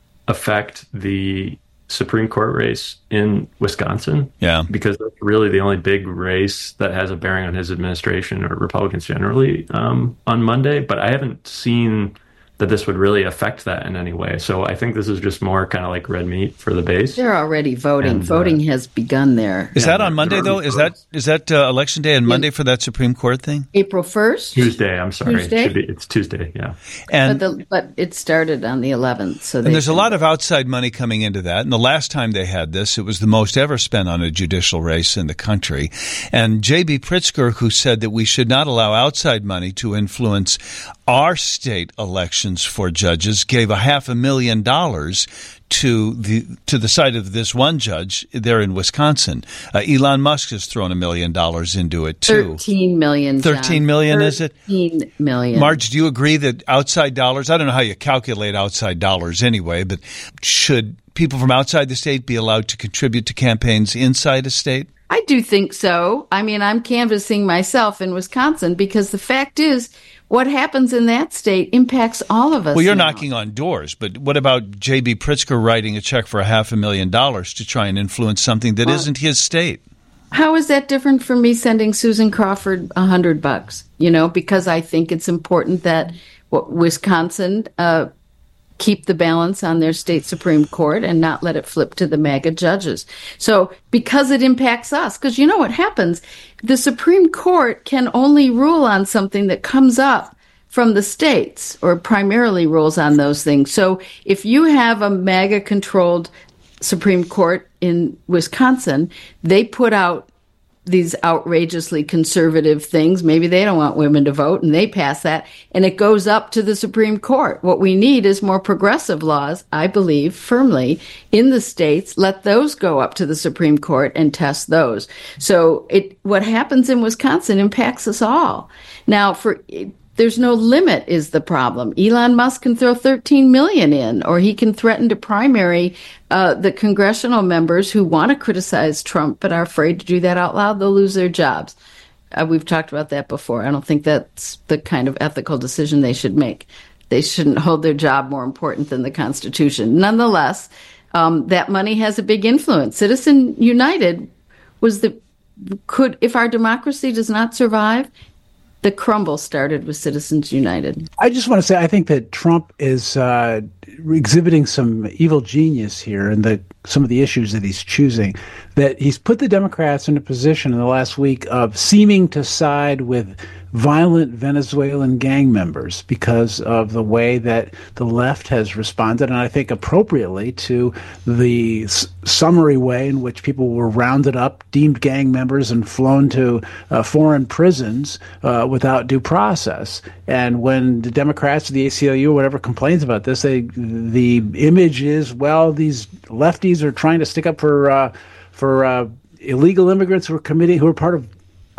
affect the Supreme Court race in Wisconsin. Yeah. Because that's really the only big race that has a bearing on his administration or Republicans generally um, on Monday. But I haven't seen that this would really affect that in any way. So I think this is just more kind of like red meat for the base. They're already voting. And, voting uh, has begun there. Is Yeah, that on Monday, though? Is that is that uh, Election Day on Monday for that Supreme Court thing? April first? Tuesday, I'm sorry. Tuesday? It should be, it's Tuesday, yeah. And, But, the, but it started on the eleventh. So and there's a lot of outside money coming into that. And the last time they had this, it was the most ever spent on a judicial race in the country. And J B. Pritzker, who said that we should not allow outside money to influence our state elections for judges, gave a half a million dollars to the to the side of this one judge there in Wisconsin. Uh, Elon Musk has thrown a million dollars into it too. Thirteen million. John. Thirteen million, is it? Thirteen million. Marge, do you agree that outside dollars? I don't know how you calculate outside dollars anyway, but should people from outside the state be allowed to contribute to campaigns inside a state? I do think so. I mean, I'm canvassing myself in Wisconsin because the fact is, what happens in that state impacts all of us. Well, you're now. knocking on doors, but what about J B. Pritzker writing a check for a half a million dollars to try and influence something that well, isn't his state? How is that different from me sending Susan Crawford a hundred bucks? You know, because I think it's important that what, Wisconsin uh, keep the balance on their state Supreme Court and not let it flip to the MAGA judges. So because it impacts us, because you know what happens, the Supreme Court can only rule on something that comes up from the states, or primarily rules on those things. So if you have a MAGA-controlled Supreme Court in Wisconsin, they put out these outrageously conservative things. Maybe they don't want women to vote, and they pass that, and it goes up to the Supreme Court. What we need is more progressive laws, I believe, firmly, in the states. Let those go up to the Supreme Court and test those. So it what happens in Wisconsin impacts us all. Now, for there's no limit is the problem. Elon Musk can throw thirteen million in, or he can threaten to primary uh, the congressional members who want to criticize Trump but are afraid to do that out loud. They'll lose their jobs. Uh, we've talked about that before. I don't think that's the kind of ethical decision they should make. They shouldn't hold their job more important than the Constitution. Nonetheless, um, that money has a big influence. Citizen United was the could if our democracy does not survive. The crumble started with Citizens United. I just want to say I think that Trump is uh, exhibiting some evil genius here in the some of the issues that he's choosing. That he's put the Democrats in a position in the last week of seeming to side with violent Venezuelan gang members because of the way that the left has responded, and I think appropriately, to the s- summary way in which people were rounded up, deemed gang members, and flown to uh, foreign prisons uh, without due process. And when the Democrats, the A C L U, or whatever, complains about this, they, the image is, well, these lefties are trying to stick up for uh, for uh, illegal immigrants who are committing, who are part of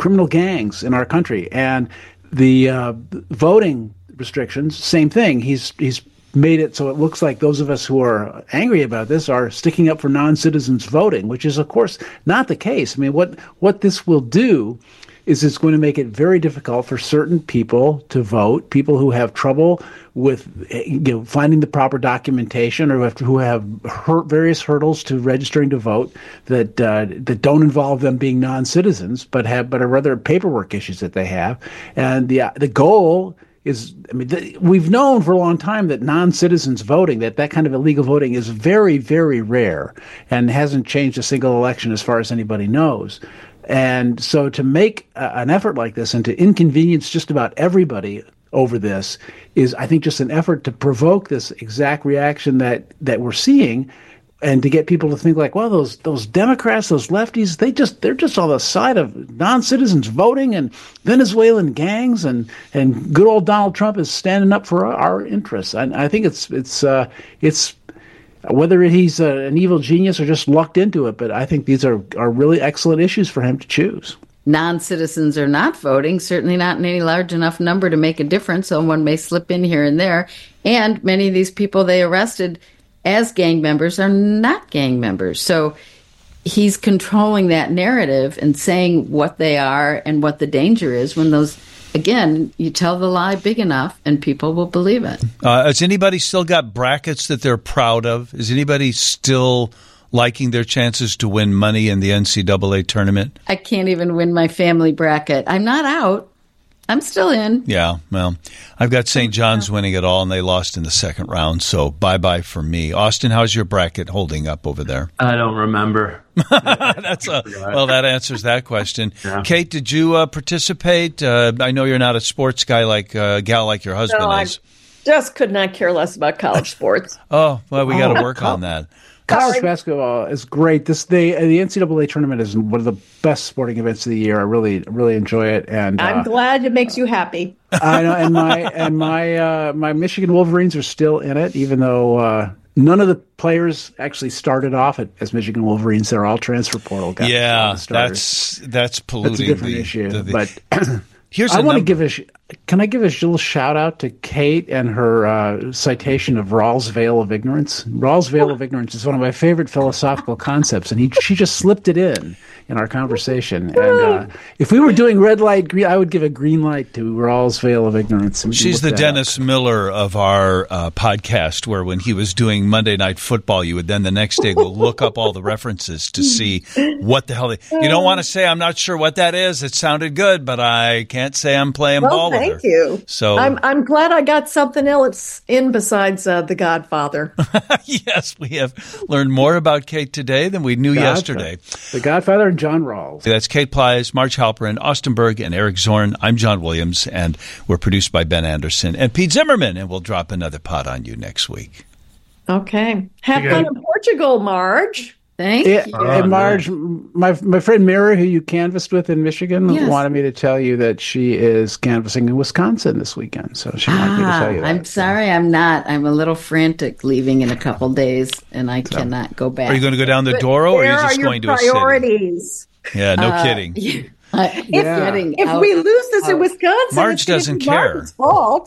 criminal gangs in our country. And the uh, voting restrictions, same thing. He's he's made it so it looks like those of us who are angry about this are sticking up for non-citizens voting, which is, of course, not the case. I mean, what what this will do is it's going to make it very difficult for certain people to vote, people who have trouble with you know, finding the proper documentation, or who have hurt various hurdles to registering to vote that uh, that don't involve them being non-citizens, but have but are rather paperwork issues that they have. And the uh, the goal is, I mean, the, we've known for a long time that non-citizens voting, that that kind of illegal voting is very, very rare and hasn't changed a single election as far as anybody knows. And so to make uh, an effort like this and to inconvenience just about everybody over this is, I think, just an effort to provoke this exact reaction that, that we're seeing, and to get people to think like, well, those those Democrats, those lefties, they just they're just on the side of non-citizens voting and Venezuelan gangs, and, and good old Donald Trump is standing up for our, our interests. And I think it's it's uh, it's whether he's uh, an evil genius or just lucked into it, but I think these are, are really excellent issues for him to choose. Non-citizens are not voting, certainly not in any large enough number to make a difference. Someone may slip in here and there. And many of these people they arrested as gang members are not gang members. So he's controlling that narrative and saying what they are and what the danger is, when those, again, you tell the lie big enough and people will believe it. Uh, has anybody still got brackets that they're proud of? Is anybody still liking their chances to win money in the N C double A tournament? I can't even win my family bracket. I'm not out. I'm still in. Yeah, well, I've got Saint John's winning it all, and they lost in the second round, so bye-bye for me. Austin, how's your bracket holding up over there? I don't remember. That's a, well, that answers that question. Yeah. Kate, did you uh, participate? Uh, I know you're not a sports guy like uh, gal like your husband no, is. I just could not care less about college sports. Oh, well, we got to work on that. College basketball is great. This the the N C double A tournament is one of the best sporting events of the year. I really really enjoy it, and I'm uh, glad it makes you happy. I know, and my and my uh, my Michigan Wolverines are still in it, even though uh, none of the players actually started off at, as Michigan Wolverines. They're all transfer portal guys. Yeah, that's that's polluting. That's a different the, issue, the, the, but. Here's I want to number. give a. Sh- can I give a little shout out to Kate and her uh, citation of Rawls' Veil of Ignorance? Rawls' Veil of Ignorance is one of my favorite philosophical concepts, and he she just slipped it in in our conversation. And uh, if we were doing red light, green, I would give a green light to Rawls' Veil of Ignorance. She's the Dennis up. Miller of our uh, podcast, where when he was doing Monday Night Football, you would then the next day go look up all the references to see what the hell they. You don't want to say, I'm not sure what that is. It sounded good, but I can't say I'm playing well, ball with her. Thank you. So I'm I'm glad I got something else in besides uh, The Godfather. Yes, we have learned more about Kate today than we knew Godfather. yesterday. The Godfather and John Rawls. That's Kate Plies, Marge Halperin, Austin Berg, and Eric Zorn. I'm John Williams, and we're produced by Ben Anderson and Pete Zimmerman, and we'll drop another pot on you next week. Okay. Have You fun got- in Portugal, Marge. Thank Yeah, you. and Marge, my my friend Mary, who you canvassed with in Michigan, Yes. wanted me to tell you that she is canvassing in Wisconsin this weekend. So she wanted me to Ah, tell you that. I'm sorry I'm not. I'm a little frantic leaving in a couple days, and I cannot go back. Are you going to go down the Doro, or are Where you are just your going to a city? priorities? Yeah, no Uh, kidding. If, Yeah. getting If out- we lose this in out. Wisconsin, Marge it's gonna doesn't be care. Marge's fault.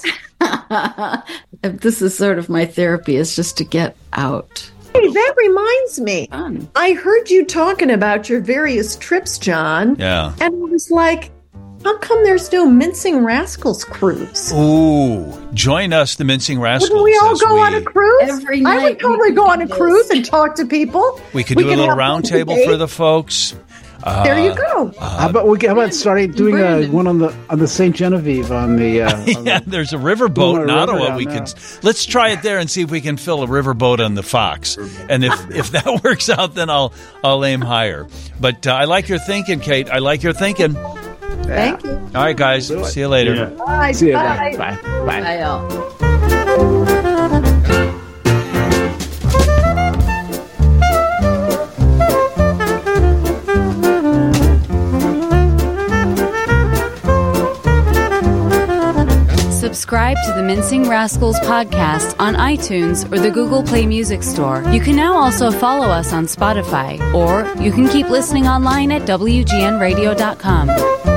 This is sort of my therapy, is just to get out. Hey, that reminds me. Fun. I heard you talking about your various trips, John. Yeah. And I was like, how come there's no Mincing Rascals cruise? Ooh, join us, the Mincing Rascals. Wouldn't we all as go on a cruise? Every I night would we totally could go do on a this. cruise and talk to people. We could do a could little have round a table date. for the folks. Uh, There you go. how about we? How about starting doing a, Brandon. one on the on the Saint Genevieve on the? Uh, on Yeah, the there's a riverboat in River Ottawa. down We there. could let's try it there and see if we can fill a riverboat on the Fox. And if, if that works out, then I'll I'll aim higher. But uh, I like your thinking, Kate. I like your thinking. Thank you. All right, guys. Do it. See you later. Yeah. Bye. See you. Bye. Bye. Bye. Bye. I all. Subscribe to the Mincing Rascals podcast on iTunes or the Google Play Music Store. You can now also follow us on Spotify, or you can keep listening online at W G N radio dot com.